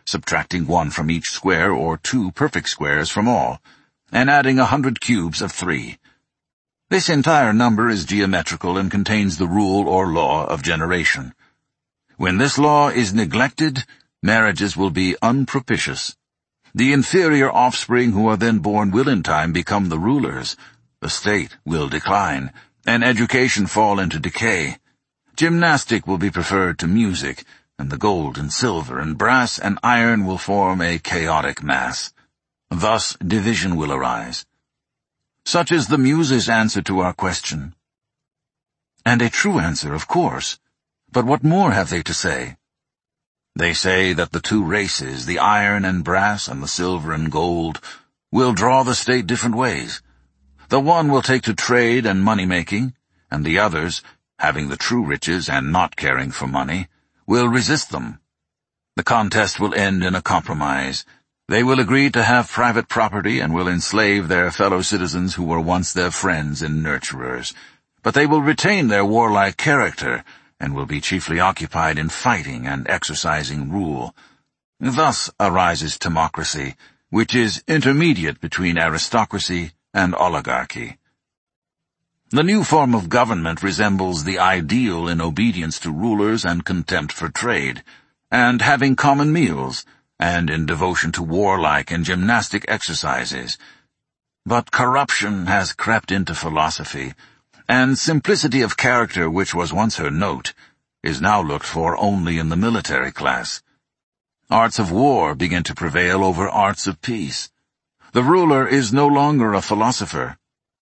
subtracting one from each square or two perfect squares from all, and adding a hundred cubes of three. This entire number is geometrical and contains the rule or law of generation. When this law is neglected, marriages will be unpropitious. The inferior offspring who are then born will in time become the rulers. The state will decline, and education fall into decay. Gymnastic will be preferred to music, and the gold and silver and brass and iron will form a chaotic mass. Thus division will arise. Such is the Muses' answer to our question. And a true answer, of course. But what more have they to say? They say that the two races, the iron and brass and the silver and gold, will draw the state different ways. The one will take to trade and money-making, and the others, having the true riches and not caring for money, will resist them. The contest will end in a compromise. They will agree to have private property and will enslave their fellow citizens who were once their friends and nurturers. But they will retain their warlike character, and will be chiefly occupied in fighting and exercising rule. Thus arises timocracy, which is intermediate between aristocracy and oligarchy. The new form of government resembles the ideal in obedience to rulers and contempt for trade, and having common meals, and in devotion to warlike and gymnastic exercises. But corruption has crept into philosophy, and simplicity of character, which was once her note, is now looked for only in the military class. Arts of war begin to prevail over arts of peace. The ruler is no longer a philosopher.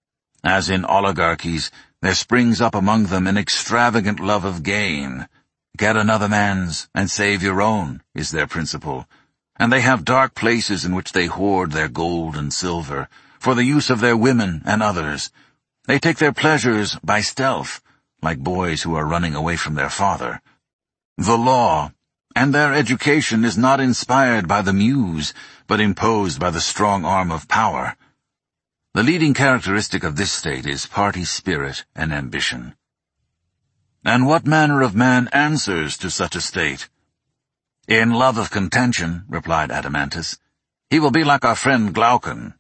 As in oligarchies, there springs up among them an extravagant love of gain. Get another man's and save your own is their principle, and they have dark places in which they hoard their gold and silver, for the use of their women and others. They take their pleasures by stealth, like boys who are running away from their father. The law and their education is not inspired by the muse, but imposed by the strong arm of power. The leading characteristic of this state is party spirit and ambition. And what manner of man answers to such a state? In love of contention, replied Adeimantus, he will be like our friend Glaucon.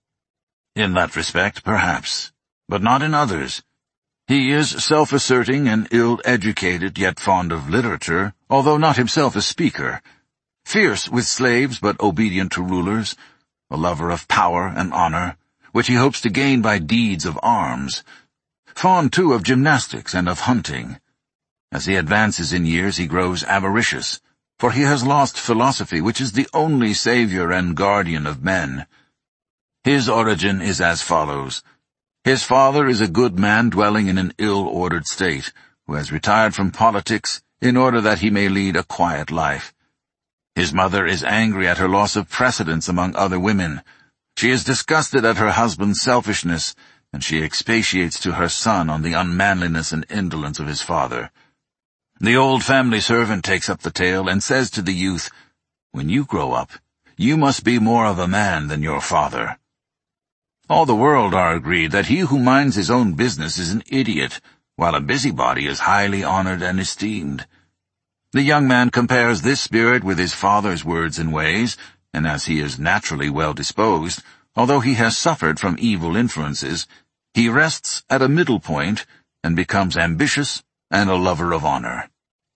In that respect, perhaps, but not in others. He is self-asserting and ill-educated, yet fond of literature, although not himself a speaker. Fierce with slaves, but obedient to rulers. A lover of power and honor, which he hopes to gain by deeds of arms. Fond, too, of gymnastics and of hunting. As he advances in years, he grows avaricious, for he has lost philosophy, which is the only savior and guardian of men. His origin is as follows. His father is a good man dwelling in an ill-ordered state, who has retired from politics in order that he may lead a quiet life. His mother is angry at her loss of precedence among other women. She is disgusted at her husband's selfishness, and she expatiates to her son on the unmanliness and indolence of his father. The old family servant takes up the tale and says to the youth, "When you grow up, you must be more of a man than your father." All the world are agreed that he who minds his own business is an idiot, while a busybody is highly honored and esteemed. The young man compares this spirit with his father's words and ways, and as he is naturally well disposed, although he has suffered from evil influences, he rests at a middle point and becomes ambitious and a lover of honor.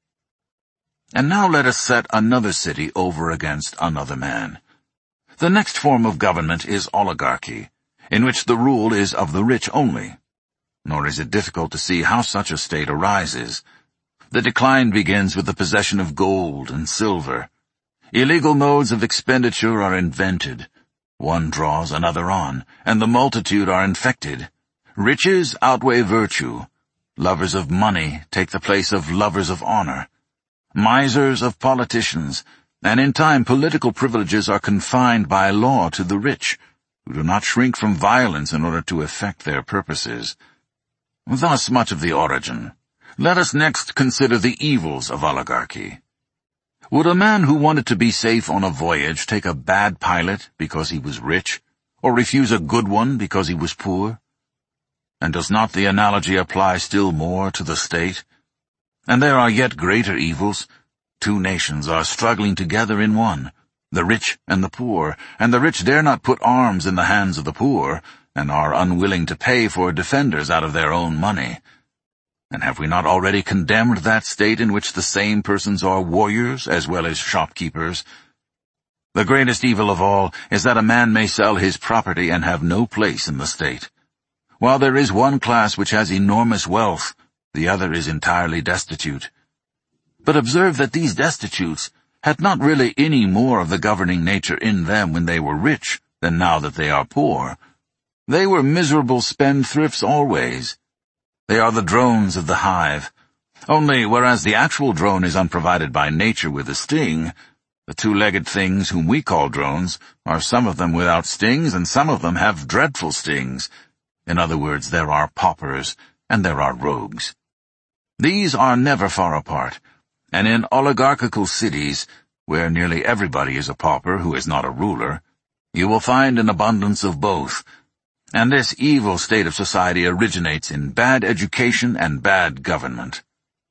And now let us set another city over against another man. The next form of government is oligarchy, in which the rule is of the rich only. Nor is it difficult to see how such a state arises. The decline begins with the possession of gold and silver. Illegal modes of expenditure are invented. One draws another on, and the multitude are infected. Riches outweigh virtue. Lovers of money take the place of lovers of honor. Misers of politicians, and in time political privileges are confined by law to the rich, who do not shrink from violence in order to effect their purposes. Thus much of the origin. Let us next consider the evils of oligarchy. Would a man who wanted to be safe on a voyage take a bad pilot because he was rich, or refuse a good one because he was poor? And does not the analogy apply still more to the state? And there are yet greater evils. Two nations are struggling together in one. the rich and the poor, and the rich dare not put arms in the hands of the poor, and are unwilling to pay for defenders out of their own money. And have we not already condemned that state in which the same persons are warriors as well as shopkeepers? The greatest evil of all is that a man may sell his property and have no place in the state. While there is one class which has enormous wealth, the other is entirely destitute. But observe that these destitutes had not really any more of the governing nature in them when they were rich than now that they are poor. They were miserable spendthrifts always. They are the drones of the hive. Only, whereas the actual drone is unprovided by nature with a sting, the two-legged things whom we call drones are some of them without stings, and some of them have dreadful stings. In other words, there are paupers, and there are rogues. These are never far apart, and in oligarchical cities, where nearly everybody is a pauper who is not a ruler, you will find an abundance of both, and this evil state of society originates in bad education and bad government.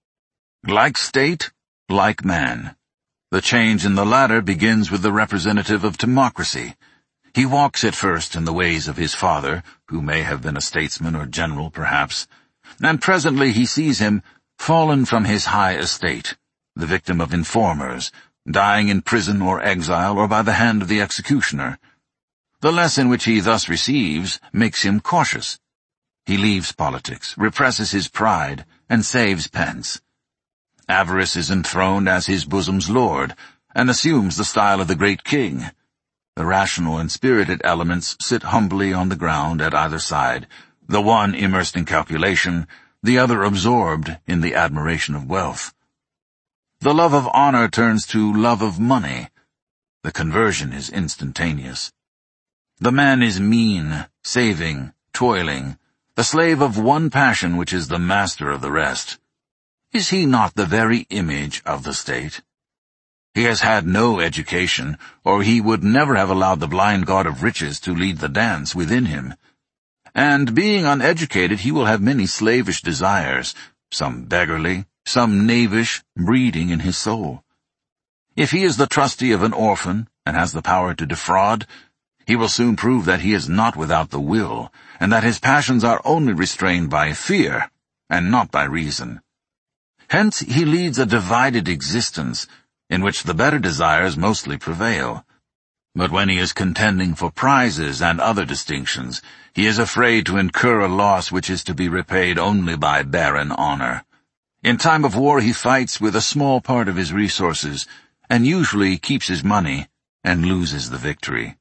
Like state, like man. The change in the latter begins with the representative of democracy. He walks at first in the ways of his father, who may have been a statesman or general perhaps, and presently he sees him fallen from his high estate, the victim of informers, dying in prison or exile or by the hand of the executioner. The lesson which he thus receives makes him cautious. He leaves politics, represses his pride, and saves pence. Avarice is enthroned as his bosom's lord, and assumes the style of the great king. The rational and spirited elements sit humbly on the ground at either side, the one immersed in calculation, the other absorbed in the admiration of wealth. The love of honor turns to love of money. The conversion is instantaneous. The man is mean, saving, toiling, the slave of one passion which is the master of the rest. Is he not the very image of the state? He has had no education, or he would never have allowed the blind god of riches to lead the dance within him. And being uneducated, he will have many slavish desires, some beggarly, some knavish, breeding in his soul. If he is the trustee of an orphan, and has the power to defraud, he will soon prove that he is not without the will, and that his passions are only restrained by fear, and not by reason. Hence he leads a divided existence, in which the better desires mostly prevail. But when he is contending for prizes and other distinctions, he is afraid to incur a loss which is to be repaid only by barren honor. In time of war he fights with a small part of his resources, and usually keeps his money and loses the victory.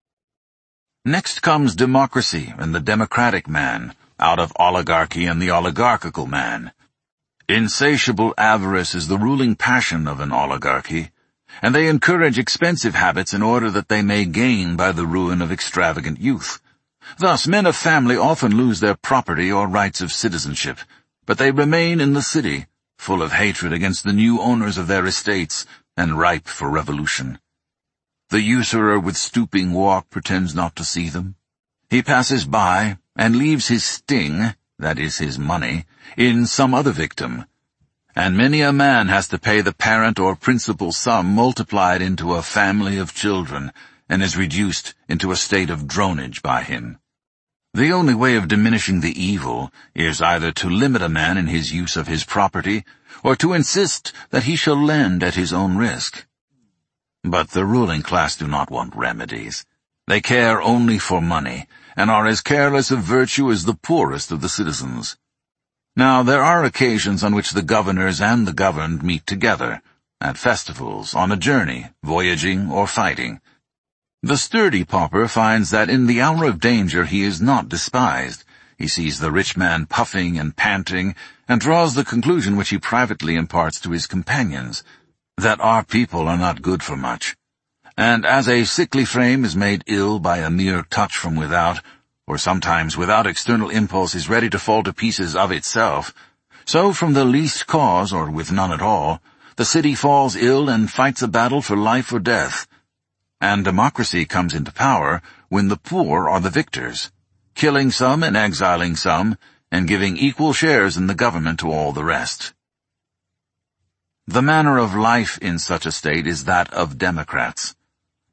Next comes democracy and the democratic man, out of oligarchy and the oligarchical man. Insatiable avarice is the ruling passion of an oligarchy, and they encourage expensive habits in order that they may gain by the ruin of extravagant youth. Thus, men of family often lose their property or rights of citizenship, but they remain in the city, full of hatred against the new owners of their estates, and ripe for revolution. The usurer with stooping walk pretends not to see them. He passes by, and leaves his sting, that is his money, in some other victim, and many a man has to pay the parent or principal sum multiplied into a family of children, and is reduced into a state of dronage by him. The only way of diminishing the evil is either to limit a man in his use of his property, or to insist that he shall lend at his own risk. But the ruling class do not want remedies. They care only for money, and are as careless of virtue as the poorest of the citizens. Now, there are occasions on which the governors and the governed meet together, at festivals, on a journey, voyaging, or fighting. The sturdy pauper finds that in the hour of danger he is not despised. He sees the rich man puffing and panting, and draws the conclusion which he privately imparts to his companions, that our people are not good for much. And as a sickly frame is made ill by a mere touch from without, or sometimes without external impulse is ready to fall to pieces of itself, so from the least cause, or with none at all, the city falls ill and fights a battle for life or death. And democracy comes into power when the poor are the victors, killing some and exiling some, and giving equal shares in the government to all the rest. The manner of life in such a state is that of democrats.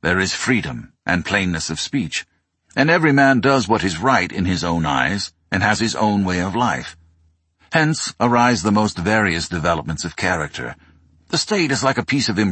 there is freedom and plainness of speech, and every man does what is right in his own eyes and has his own way of life. Hence arise the most various developments of character. The state is like a piece of